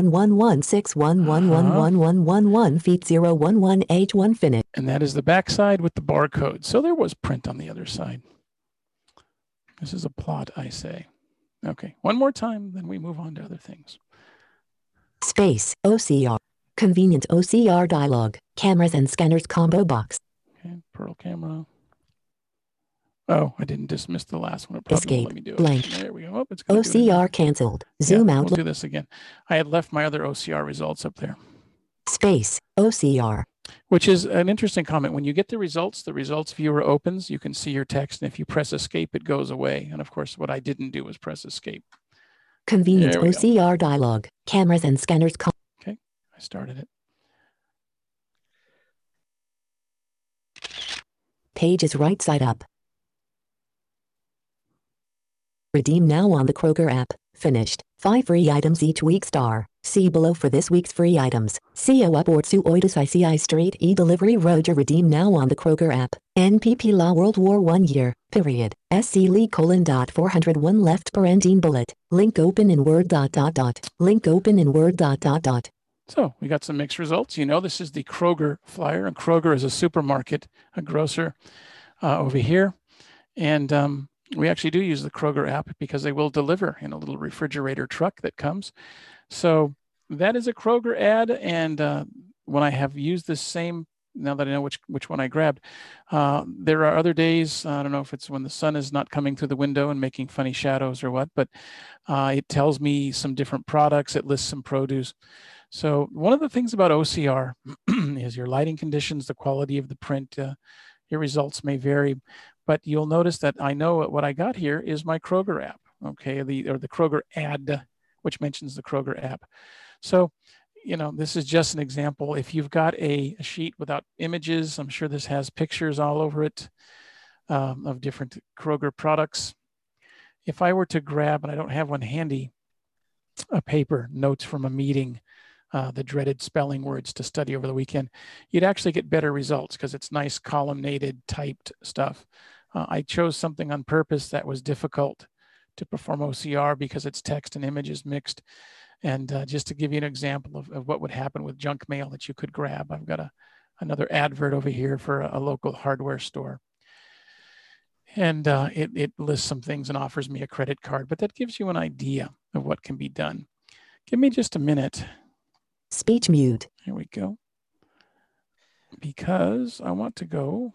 E: 111161111111 feet 011H1 finish.
B: And that is the back side with the barcode. So there was print on the other side. This is a plot, I say. Okay, one more time, then we move on to other things.
E: Space, OCR. Convenient OCR dialog, cameras and scanners combo box.
B: Okay, Pearl camera. Oh, I didn't dismiss the last one. It probably
E: Escape,
B: won't let me do it.
E: blank.
B: There we go. Oh, it's
E: OCR canceled. Zoom out.
B: We'll do this again. I had left my other OCR results up there.
E: Space, OCR.
B: Which is an interesting comment. When you get the results viewer opens, you can see your text. And if you press escape, it goes away. And of course, what I didn't do was press escape.
E: Convenient OCR dialog, cameras and scanners.
B: Okay, I started it.
E: Page is right side up. Redeem now on the Kroger app. Finished. 5 free items each week star. See below for this week's free items. CO Upward Su Oitus ICI Straight E-Delivery Roger. Redeem now on the Kroger app. NPP Law World War 1 year, period. SC Lee : 401 left parentine bullet. Link open in Word ... Link open in Word ...
B: So we got some mixed results. This is the Kroger flyer, and Kroger is a supermarket, a grocer over here. And we actually do use the Kroger app because they will deliver in a little refrigerator truck that comes. So that is a Kroger ad. And when I have used this same, now that I know which one I grabbed, there are other days, I don't know if it's when the sun is not coming through the window and making funny shadows or what, but it tells me some different products. It lists some produce. So one of the things about OCR is your lighting conditions, the quality of the print, your results may vary, but you'll notice that I know what I got here is my Kroger app, okay, the Kroger ad, which mentions the Kroger app. So, this is just an example. If you've got a sheet without images, I'm sure this has pictures all over it of different Kroger products. If I were to grab, and I don't have one handy, a paper, notes from a meeting, the dreaded spelling words to study over the weekend, you'd actually get better results because it's nice columnated typed stuff. I chose something on purpose that was difficult to perform OCR because it's text and images mixed. And just to give you an example of what would happen with junk mail that you could grab, I've got another advert over here for a local hardware store. And it lists some things and offers me a credit card, but that gives you an idea of what can be done. Give me just a minute.
E: Speech mute.
B: Here we go. Because I want to go.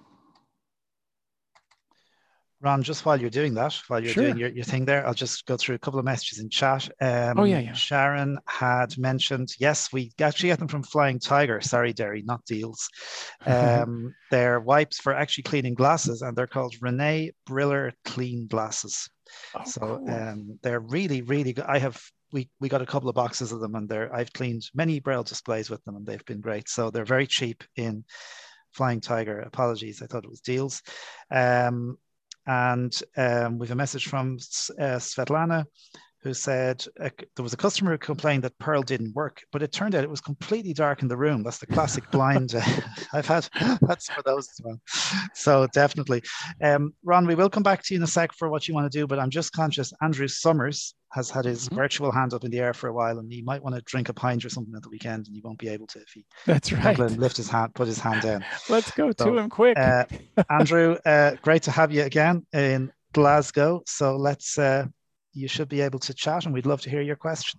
A: Ron, just while you're doing that, while you're doing your thing there, I'll just go through a couple of messages in chat. Sharon had mentioned, yes, we actually get them from Flying Tiger. Sorry, Derry, not Deals. They're wipes for actually cleaning glasses, and they're called Renee Briller Clean Glasses. Oh, so cool. They're really, really good. We got a couple of boxes of them, and I've cleaned many Braille displays with them, and they've been great. So they're very cheap in Flying Tiger. Apologies, I thought it was Deals. And we have a message from Svetlana, who said there was a customer who complained that Pearl didn't work, but it turned out it was completely dark in the room. That's the classic blind. I've had some of those as well. So definitely. Ron, we will come back to you in a sec for what you want to do, but I'm just conscious Andrew Summers has had his virtual hand up in the air for a while, and he might want to drink a pint or something at the weekend, and he won't be able to if he lift his hand, put his hand down.
B: Let's go to him quick.
A: Andrew, great to have you again in Glasgow. So let's you should be able to chat, and we'd love to hear your question.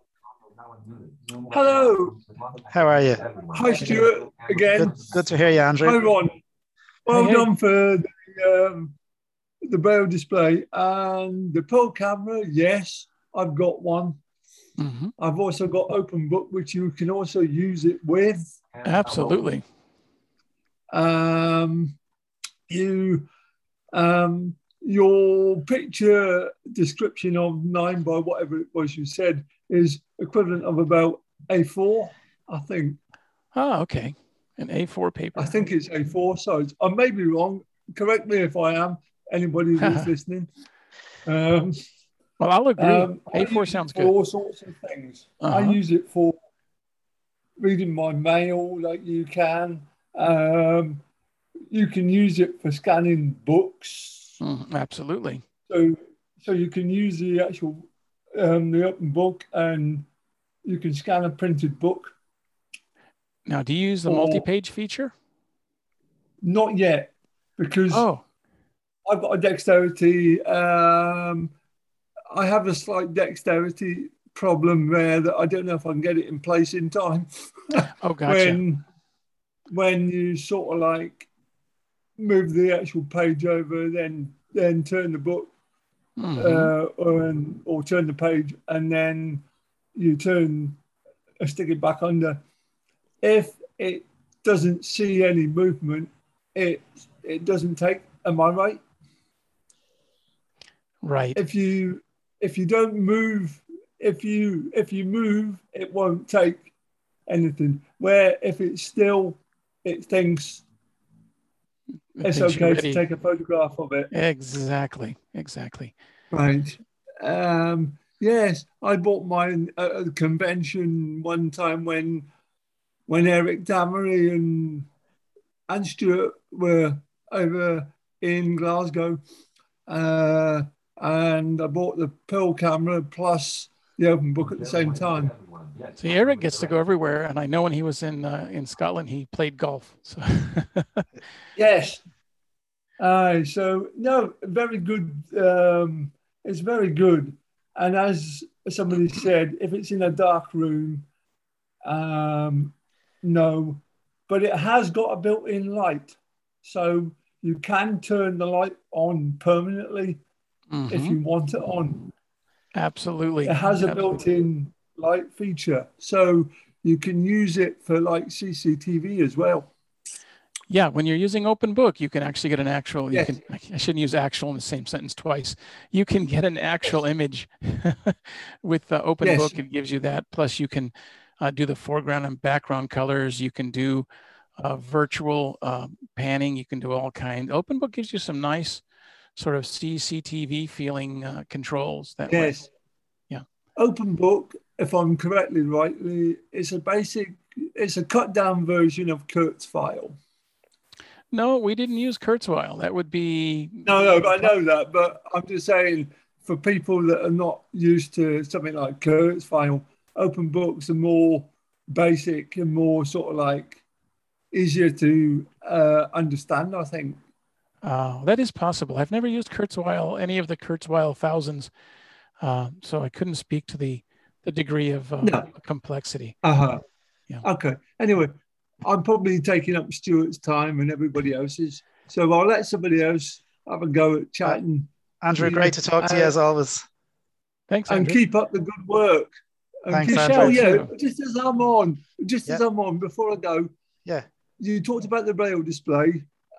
F: Hello.
A: How are you?
F: Hi, Stuart. Again.
A: Good to hear you, Andrew.
F: Hi, Ron. Well done for the Braille display and the Pearl camera. Yes, I've got one.
B: Mm-hmm.
F: I've also got Open Book, which you can also use it with.
B: Absolutely.
F: Your picture description of 9 by whatever it was you said is equivalent of about A4, I think.
B: Oh, okay. An A4 paper.
F: I think it's A4 size. I may be wrong. Correct me if I am. Anybody who's listening.
B: Well, I'll agree. A4 sounds good.
F: All sorts of things. I use it for reading my mail, like you can. You can use it for scanning books.
B: Absolutely.
F: So you can use the actual the Open Book, and you can scan a printed book.
B: Now, do you use the multi-page feature?
F: Not yet, because I've got a dexterity. I have a slight dexterity problem there that I don't know if I can get it in place in time.
B: Oh, gotcha.
F: When you sort of like move the actual page over, then turn the book, or turn the page, and then you stick it back under. If it doesn't see any movement, it doesn't take. Am I right?
B: Right.
F: If you don't move, if you move, it won't take anything. Where if it's still, it thinks it's okay to take a photograph of it.
B: Exactly.
F: Right. Yes, I bought mine at a convention one time when Eric Damery and Stuart were over in Glasgow, and I bought the Pearl camera plus the Open Book at the same time.
B: See, Eric gets to go everywhere, and I know when he was in Scotland, he played golf. So.
F: Yes. So no, very good. It's very good. And as somebody said, if it's in a dark room, no, but it has got a built-in light, so you can turn the light on permanently if you want it on.
B: Absolutely.
F: It has a built-in light feature, so you can use it for like CCTV as well.
B: Yeah, when you're using Open Book, you can actually get an actual.
F: Yes.
B: I shouldn't use actual in the same sentence twice. You can get an actual image with Open Book. It gives you that. Plus, you can do the foreground and background colors. You can do virtual panning. You can do all kinds. Open Book gives you some nice sort of CCTV feeling controls. That way. Yeah.
F: Open Book, if I'm correctly rightly, it's a cut down version of Kurzweil.
B: No, we didn't use Kurzweil. That would be...
F: No, I know that, but I'm just saying for people that are not used to something like Kurzweil, Open Books are more basic and more sort of like easier to understand, I think.
B: That is possible. I've never used Kurzweil, any of the Kurzweil thousands, so I couldn't speak to the degree of complexity.
F: Yeah.
C: Okay. Anyway, I'm probably taking up Stuart's time and everybody else's, so I'll let somebody else have a go at chatting.
A: Andrew, great to talk to you as always.
B: Thanks, Andrew.
C: And keep up the good work.
A: Thanks, Andrew.
C: Yeah, just as I'm on, before I go, you talked about the Braille display.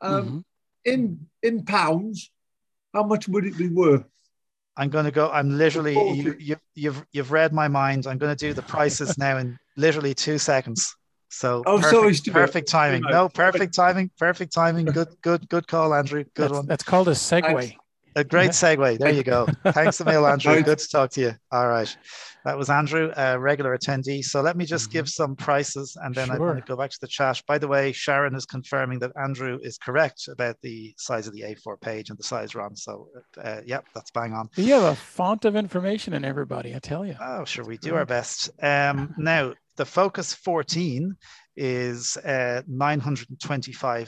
C: In pounds, how much would it be worth?
A: I'm going to go. I'm literally. You've read my mind. I'm going to do the prices now in literally 2 seconds. So perfect timing. No, perfect timing. Perfect timing. Good call, Andrew. Good one.
B: That's called a segue.
A: A great segue. There you go. Thanks a mil, Andrew. Good to talk to you. All right. That was Andrew, a regular attendee. So let me just give some prices and then I want to go back to the chat. By the way, Sharon is confirming that Andrew is correct about the size of the A4 page and the size, Ron. So, yep, that's bang on.
B: You have a font of information in everybody, I tell you.
A: Oh, sure. We do our best. Now, the Focus 14 is £925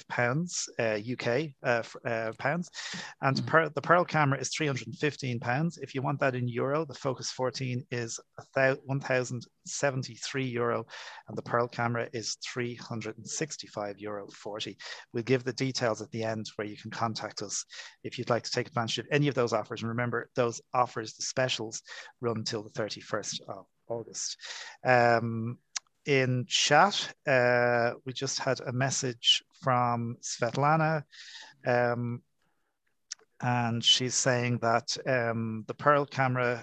A: UK pounds, and the Pearl camera is £315. If you want that in euro, the Focus 14 is €1,073, and the Pearl camera is €365.40. We'll give the details at the end where you can contact us if you'd like to take advantage of any of those offers. And remember, those offers, the specials, run until the 31st of August. In chat, we just had a message from Svetlana, and she's saying that the Pearl camera,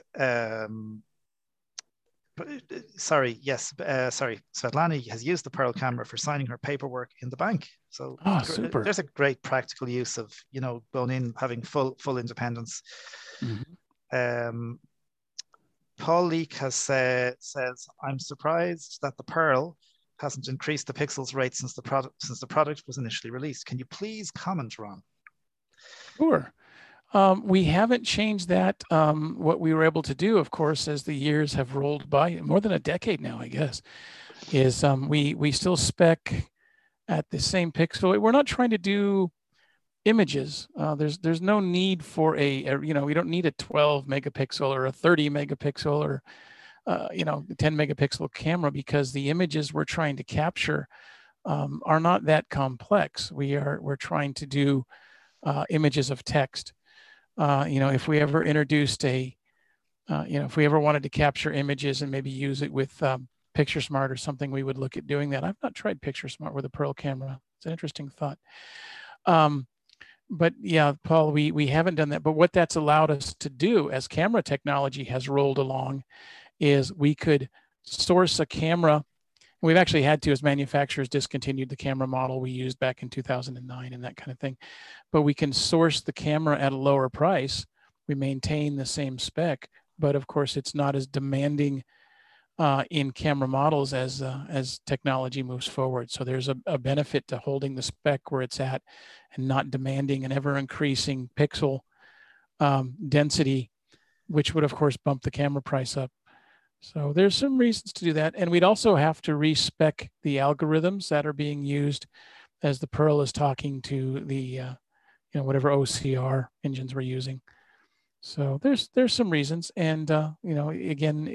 A: Svetlana has used the Pearl camera for signing her paperwork in the bank. So
B: super.
A: There's a great practical use of, going in, having full independence. Paul Leake says, I'm surprised that the Pearl hasn't increased the pixels rate since the product was initially released. Can you please comment, Ron?
B: Sure. We haven't changed that. What we were able to do, of course, as the years have rolled by, more than a decade now, I guess, is we still spec at the same pixel. We're not trying to do images. There's no need for we don't need a 12 megapixel or a 30 megapixel or 10 megapixel camera, because the images we're trying to capture are not that complex. We're trying to do images of text. If we ever introduced if we ever wanted to capture images and maybe use it with PictureSmart or something, we would look at doing that. I've not tried PictureSmart with a Pearl camera. It's an interesting thought. But yeah, Paul, we haven't done that. But what that's allowed us to do as camera technology has rolled along is we could source a camera. We've actually had to, as manufacturers discontinued the camera model we used back in 2009 and that kind of thing. But we can source the camera at a lower price. We maintain the same spec, but of course it's not as demanding in camera models as technology moves forward. So there's a benefit to holding the spec where it's at and not demanding an ever increasing pixel density, which would of course bump the camera price up. So there's some reasons to do that. And we'd also have to respec the algorithms that are being used as the Pearl is talking to the, whatever OCR engines we're using. So there's some reasons. And, again,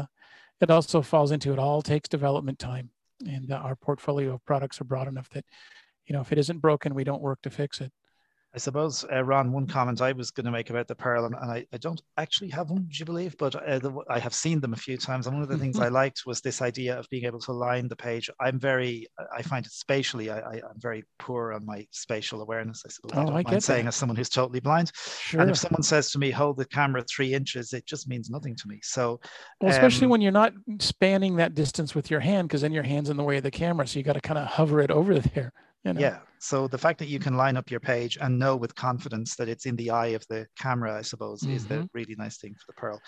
B: it also falls into, it all takes development time, and our portfolio of products are broad enough that, if it isn't broken, we don't work to fix it.
A: I suppose, Ron, one comment I was going to make about the Pearl, and I don't actually have one, would you believe, but I have seen them a few times. And one of the things I liked was this idea of being able to line the page. I find it spatially, I'm very poor on my spatial awareness. I suppose I don't mind saying as someone who's totally blind. Sure. And if someone says to me, hold the camera 3 inches, it just means nothing to me. So,
B: well, especially when you're not spanning that distance with your hand, because then your hand's in the way of the camera. So you got to kind of hover it over there.
A: Yeah. So the fact that you can line up your page and know with confidence that it's in the eye of the camera, I suppose, is the really nice thing for the Pearl.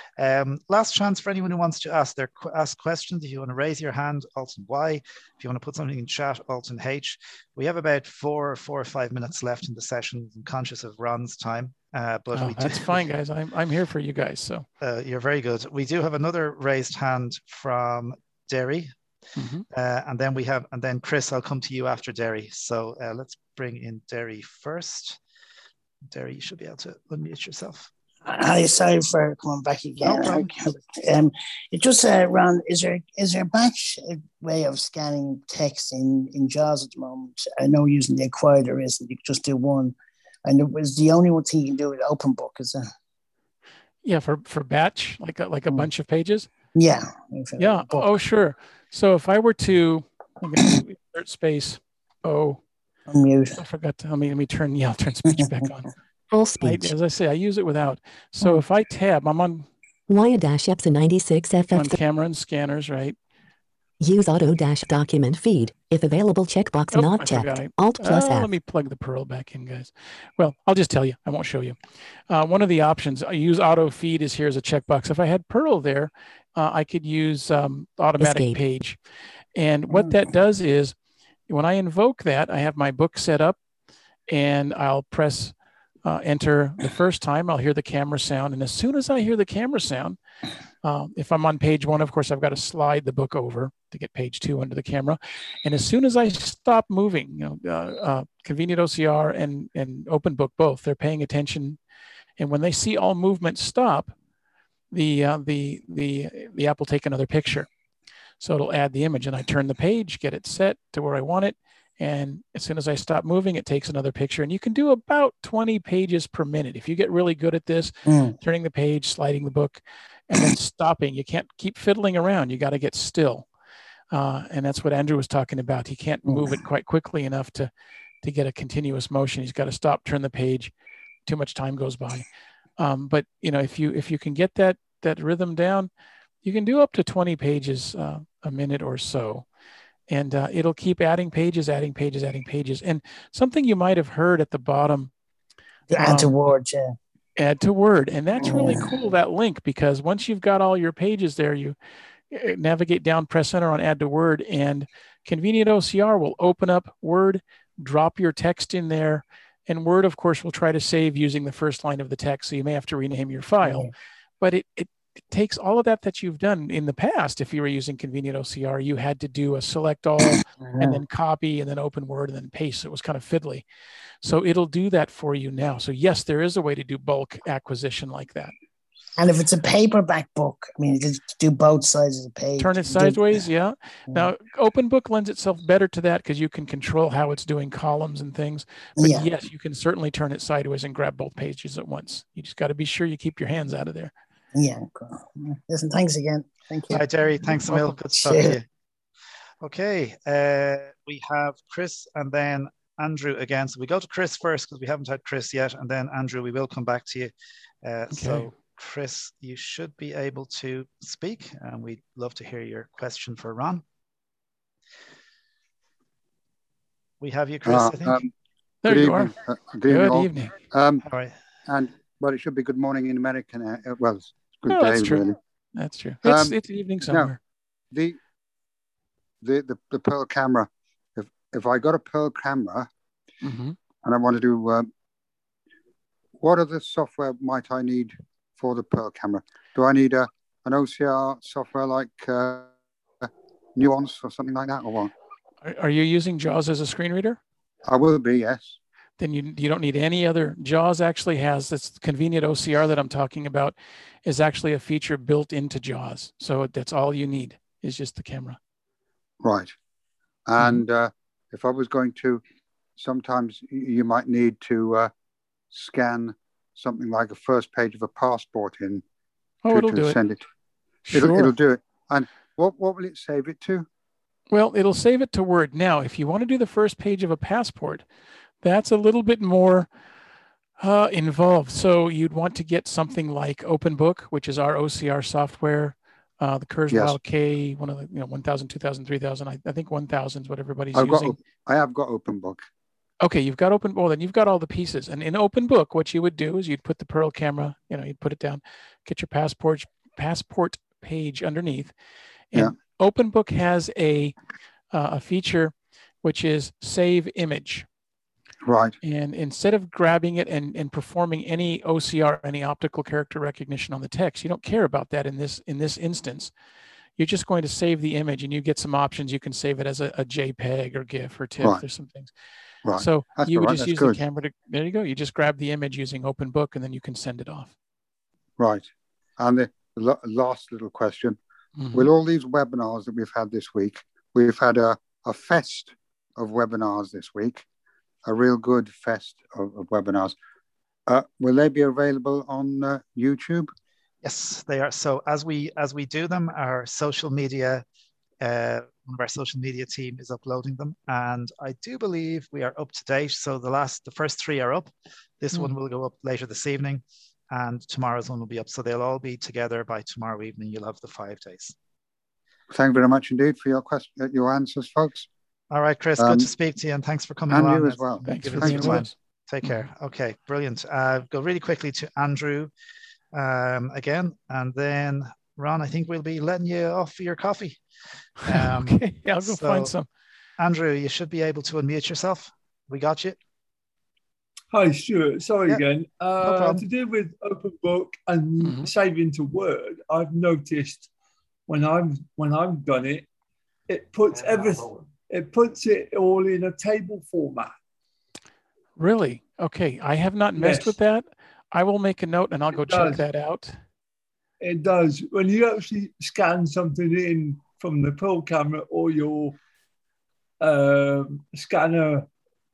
A: Last chance for anyone who wants to ask questions. If you want to raise your hand, Alton Y. If you want to put something in chat, Alton H. We have about 4 or 5 minutes left in the session. I'm conscious of Ron's time.
B: That's fine, guys. I'm here for you guys. So
A: you're very good. We do have another raised hand from Derry. And then Chris, I'll come to you after Derry. So let's bring in Derry first. Derry, you should be able to unmute yourself.
D: Hi, sorry for coming back again. It just Ron, is there a batch way of scanning text in JAWS at the moment? I know using the Acquire there isn't. You could just do one, and it was the only one thing you can do with OpenBook, is it?
B: Yeah, for batch, like a bunch of pages.
D: Yeah.
B: Oh, sure. So if I were to, I'm going to do insert space
D: unmute.
B: I forgot to, let me turn speech back on.
E: Full speech.
B: As I say, I use it without. So if I tab, I'm on
E: Y-Epson 96 FF
B: on camera and scanners, right?
E: Use auto-document feed. If available, checkbox not checked. Alt plus F.
B: Let me plug the Perl back in, guys. Well, I'll just tell you. I won't show you. One of the options, I use auto feed is here as a checkbox. If I had Perl there, I could use automatic
E: Escape.
B: page. And what that does is when I invoke that, I have my book set up and I'll press enter the first time. I'll hear the camera sound. And as soon as I hear the camera sound, if I'm on page 1, of course, I've got to slide the book over to get page 2 under the camera. And as soon as I stop moving, Convenient OCR and OpenBook both, they're paying attention. And when they see all movement stop, the app will take another picture. So it'll add the image, and I turn the page, get it set to where I want it. And as soon as I stop moving, it takes another picture. And you can do about 20 pages per minute. If you get really good at this, turning the page, sliding the book, and then stopping. You can't keep fiddling around. You got to get still. And that's what Andrew was talking about. He can't move it quite quickly enough to get a continuous motion. He's got to stop, turn the page. Too much time goes by. But if you can get that rhythm down, you can do up to 20 pages a minute or so. And it'll keep adding pages. And something you might have heard at the bottom.
D: Add to Word, yeah.
B: Add to Word. And that's really cool, that link, because once you've got all your pages there, you navigate down, press enter on Add to Word, and Convenient OCR will open up Word, drop your text in there, and Word, of course, will try to save using the first line of the text, so you may have to rename your file. But it takes all of that you've done in the past. If you were using Convenient OCR, you had to do a select all and then copy and then open Word and then paste. It was kind of fiddly. So it'll do that for you now. So yes, there is a way to do bulk acquisition like that.
D: And if it's a paperback book, I mean, you can do both sides of the page.
B: Turn it sideways, yeah. Now, OpenBook lends itself better to that because you can control how it's doing columns and things. But yes, you can certainly turn it sideways and grab both pages at once. You just got to be sure you keep your hands out of there.
D: Yeah, cool. Listen, thanks again. Thank you.
A: Hi, Jerry. Thanks, Emil. Good to talk to you. Okay, we have Chris and then Andrew again. So we go to Chris first because we haven't had Chris yet, and then Andrew, we will come back to you. So Chris, you should be able to speak, and we'd love to hear your question for Ron. We have you, Chris, I think.
B: There you are. Good evening.
A: All right.
G: And well, it should be good morning in American. Well, it's good day,
B: that's true.
G: really.
B: That's true. It's evening somewhere.
G: Now, the Pearl camera. If I got a Pearl camera and I want to do, what other software might I need for the Pearl camera? Do I need an OCR software like Nuance or something like that, or what?
B: Are you using JAWS as a screen reader?
G: I will be, yes.
B: Then you don't need any other. JAWS actually has this Convenient OCR that I'm talking about is actually a feature built into JAWS. So that's all you need is just the camera.
G: Right. And if I was going to, sometimes you might need to scan something like a first page of a passport in to send it. It'll do it. And what will it save it to?
B: Well, it'll save it to Word. Now, if you want to do the first page of a passport, that's a little bit more involved. So you'd want to get something like OpenBook, which is our OCR software. The Kurzweil K, one of the 1,000, 2,000, 3,000. I think 1,000 is what everybody's using.
G: I have got OpenBook.
B: Okay, you've got well, then you've got all the pieces. And in OpenBook, what you would do is you'd put the Pearl camera, you'd put it down, get your passport page underneath. And OpenBook has a feature which is save image.
G: Right.
B: And instead of grabbing it and performing any OCR, any optical character recognition on the text, you don't care about that in this instance. You're just going to save the image, and you get some options. You can save it as a JPEG or GIF or TIFF or some things.
G: Right.
B: So you would just use the camera to, there you go. You just grab the image using OpenBook, and then you can send it off.
G: Right. And the last little question. With all these webinars that we've had this week, we've had a fest of webinars this week. A real good fest of webinars. Will they be available on YouTube?
A: Yes, they are. So as we do them, our social media, one of our social media team is uploading them, and I do believe we are up to date. So the first 3 are up. This one will go up later this evening, and tomorrow's one will be up. So they'll all be together by tomorrow evening. You'll have the 5 days.
G: Thank you very much indeed for your answers, folks.
A: All right, Chris, good to speak to you, and thanks for coming along.
G: You as well.
B: Thanks for being with us.
A: Take care. Okay, brilliant. Go really quickly to Andrew again, and then Ron, I think we'll be letting you off for your coffee.
B: Okay, I'll go find some.
A: Andrew, you should be able to unmute yourself. We got you.
F: Hi, Stuart. Sorry again. No problem. To do with OpenBook and saving to Word, I've noticed when I've done it, it puts everything. It puts it all in a table format.
B: Really? Okay. I have not messed with that. I will make a note and I'll go check that out.
F: It does. When you actually scan something in from the Pearl camera or your scanner,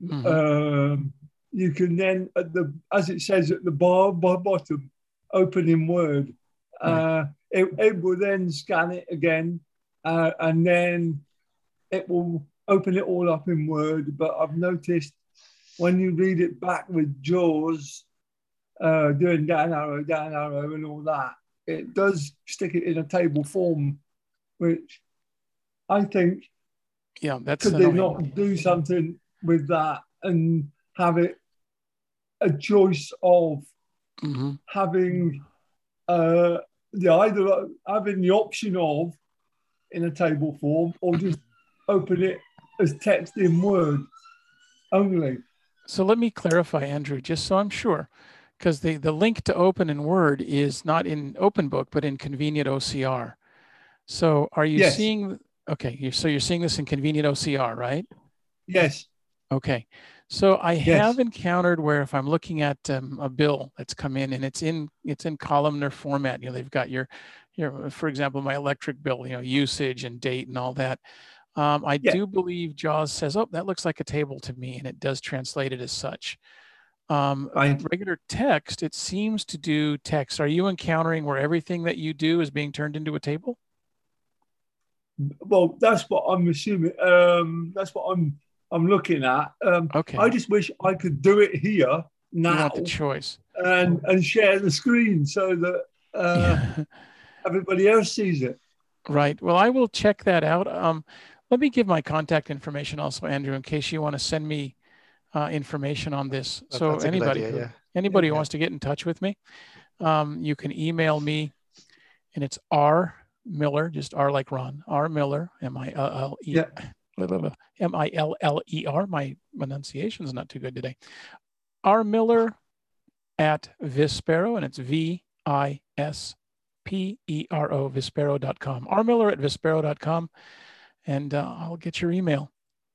F: you can then, as it says at the bottom, open in Word. It will then scan it again, and then it will open it all up in Word. But I've noticed when you read it back with JAWS, doing down arrow and all that, it does stick it in a table form, which I think,
B: that's
F: could they not do something with that and have it a choice of having either having the option of in a table form or just open it as text in Word only.
B: So let me clarify, Andrew, just so I'm sure, because the link to open in Word is not in OpenBook, but in Convenient OCR. So are you seeing, so you're seeing this in Convenient OCR, right?
F: Yes. Okay.
B: So I have encountered where if I'm looking at a bill that's come in and it's in columnar format, they've got your, for example, my electric bill, usage and date and all that. I do believe JAWS says, oh, that looks like a table to me, and it does translate it as such. Regular text, it seems to do text. Are you encountering where everything that you do is being turned into a table?
F: Well, that's what I'm assuming. That's what I'm looking at. I just wish I could do it here now.
B: You want the choice.
F: And share the screen so that everybody else sees it.
B: Right. Well, I will check that out. Let me give my contact information also, Andrew, in case you want to send me information on this. So anybody who wants to get in touch with me, you can email me, and it's R Miller, just R like Ron, R Miller, M-I-L-L-E-R. My pronunciation is not too good today. R Miller at Vispero, and it's Vispero, Vispero.com. R Miller at Vispero.com, and I'll get your email.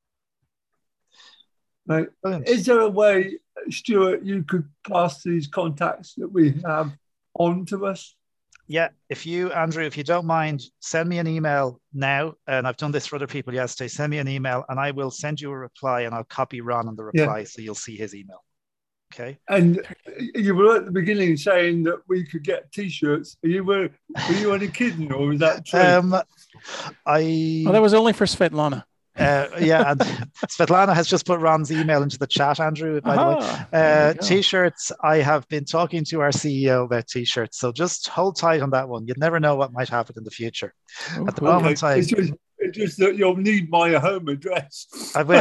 F: Right. Is there a way, Stuart, you could pass these contacts that we have on to us?
A: Yeah, Andrew, if you don't mind, send me an email now. And I've done this for other people yesterday. Send me an email and I will send you a reply, and I'll copy Ron on the reply so you'll see his email. Okay.
F: And you were at the beginning saying that we could get T-shirts. Were you only kidding, or was that true?
B: That was only for Svetlana.
A: And Svetlana has just put Ron's email into the chat, Andrew, by the way. T-shirts, I have been talking to our CEO about T-shirts, so just hold tight on that one. You'd never know what might happen in the future. At the moment,
F: it's just that you'll need my home address.
A: I will.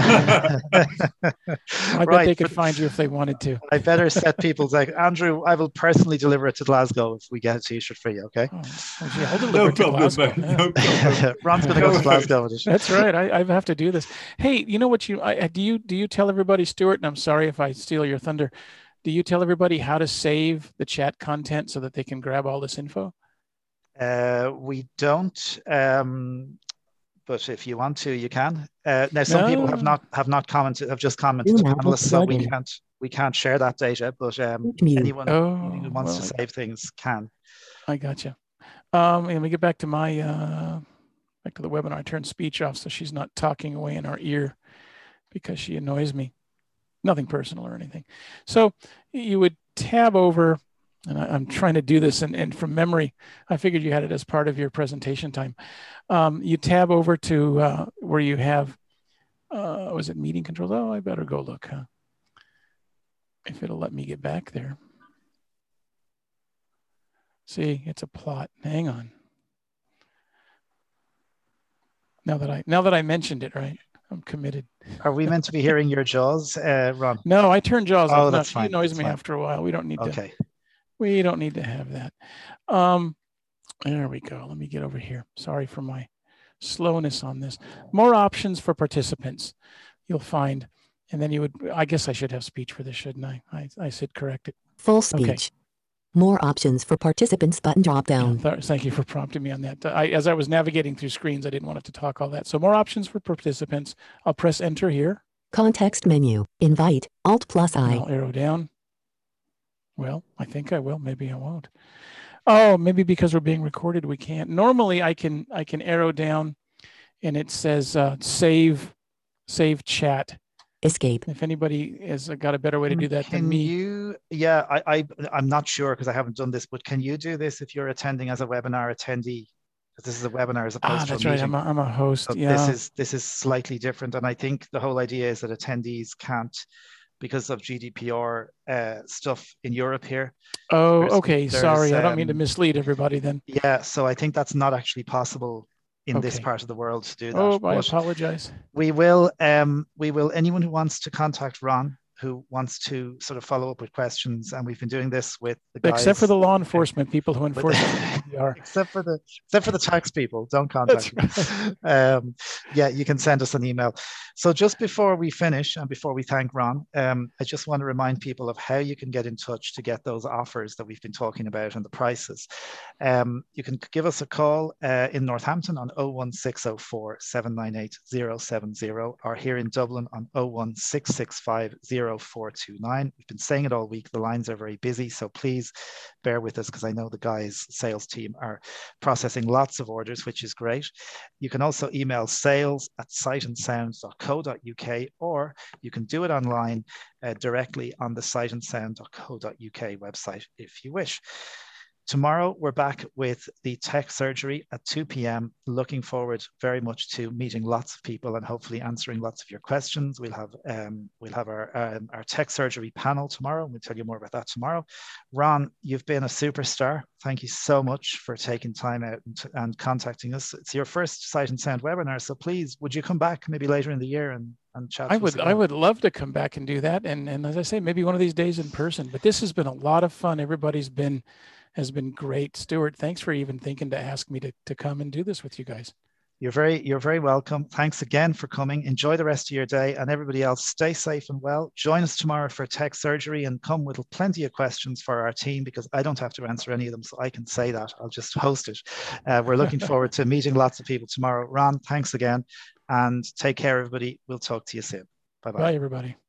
B: I bet they could find you if they wanted to.
A: I better set people's Andrew, I will personally deliver it to Glasgow if we get a T-shirt for you, okay?
B: I'll deliver it to Glasgow.
F: No problem.
A: Ron's going to go to Glasgow with it.
B: That's right. I have to do this. Hey, you know what do you tell everybody, Stuart, and I'm sorry if I steal your thunder, do you tell everybody how to save the chat content so that they can grab all this info?
A: We don't. But if you want to, you can. Now, some people have not commented, have just commented to panelists, so we can't share that data. But anyone who wants to save things can.
B: I gotcha. Let me get back to my back to the webinar. I turned speech off so she's not talking away in our ear because she annoys me. Nothing personal or anything. So you would tab over. And I'm trying to do this, and from memory, I figured you had it as part of your presentation time. You tab over to where you have, was it meeting controls? Oh, I better go look, huh? If it'll let me get back there. See, it's a plot. Hang on. Now that I mentioned it, right? I'm committed.
A: Are we meant to be hearing your Jaws, Ron?
B: No, I turned Jaws off.
A: That's fine.
B: It annoys me after a while. We don't need
A: to.
B: We don't need to have that. There we go. Let me get over here. Sorry for my slowness on this. More options for participants you'll find. And then I guess I should have speech for this, shouldn't I? I said correct it.
E: Full speech. Okay. More options for participants button drop down.
B: Yeah, thank you for prompting me on that. As I was navigating through screens, I didn't want it to talk all that. So more options for participants. I'll press enter here.
E: Context menu. Invite. Alt+I.
B: I'll arrow down. Well, I think I will. Maybe I won't. Oh, maybe because we're being recorded, we can't. Normally, I can arrow down, and it says save chat.
E: Escape.
B: If anybody has got a better way to do that than me.
A: I'm not sure because I haven't done this, but can you do this if you're attending as a webinar attendee? This is a webinar as opposed to a meeting.
B: That's right. I'm a host.
A: So
B: yeah.
A: This is slightly different, and I think the whole idea is that attendees can't, because of GDPR stuff in Europe here.
B: Oh, okay. Sorry, I don't mean to mislead everybody then.
A: Yeah, so I think that's not actually possible in this part of the world to do that.
B: Oh, I apologize.
A: We will, anyone who wants to contact Ron, who wants to sort of follow up with questions, and we've been doing this with the guys.
B: Except for the law enforcement people who enforce GDPR.
A: except for the tax people, don't contact them. Yeah, you can send us an email. So just before we finish and before we thank Ron, I just want to remind people of how you can get in touch to get those offers that we've been talking about and the prices. You can give us a call in Northampton on 01604 798 070, or here in Dublin on 01665 0429. We've been saying it all week. The lines are very busy, so please bear with us because I know the guys' sales team are processing lots of orders, which is great. You can also email sales@sightandsound.co.uk, or you can do it online directly on the sightandsound.co.uk website if you wish. Tomorrow, we're back with the tech surgery at 2 p.m. Looking forward very much to meeting lots of people and hopefully answering lots of your questions. We'll have our tech surgery panel tomorrow, and we'll tell you more about that tomorrow. Ron, you've been a superstar. Thank you so much for taking time out and contacting us. It's your first Sight and Sound webinar, so please, would you come back maybe later in the year and chat?
B: I would love to come back and do that. And as I say, maybe one of these days in person. But this has been a lot of fun. Everybody's has been great. Stuart, thanks for even thinking to ask me to come and do this with you guys.
A: You're very welcome. Thanks again for coming. Enjoy the rest of your day, and everybody else, stay safe and well. Join us tomorrow for tech surgery and come with plenty of questions for our team, because I don't have to answer any of them, so I can say that. I'll just host it. We're looking forward to meeting lots of people tomorrow. Ron, thanks again, and take care, everybody. We'll talk to you soon. Bye-bye.
B: Bye, everybody.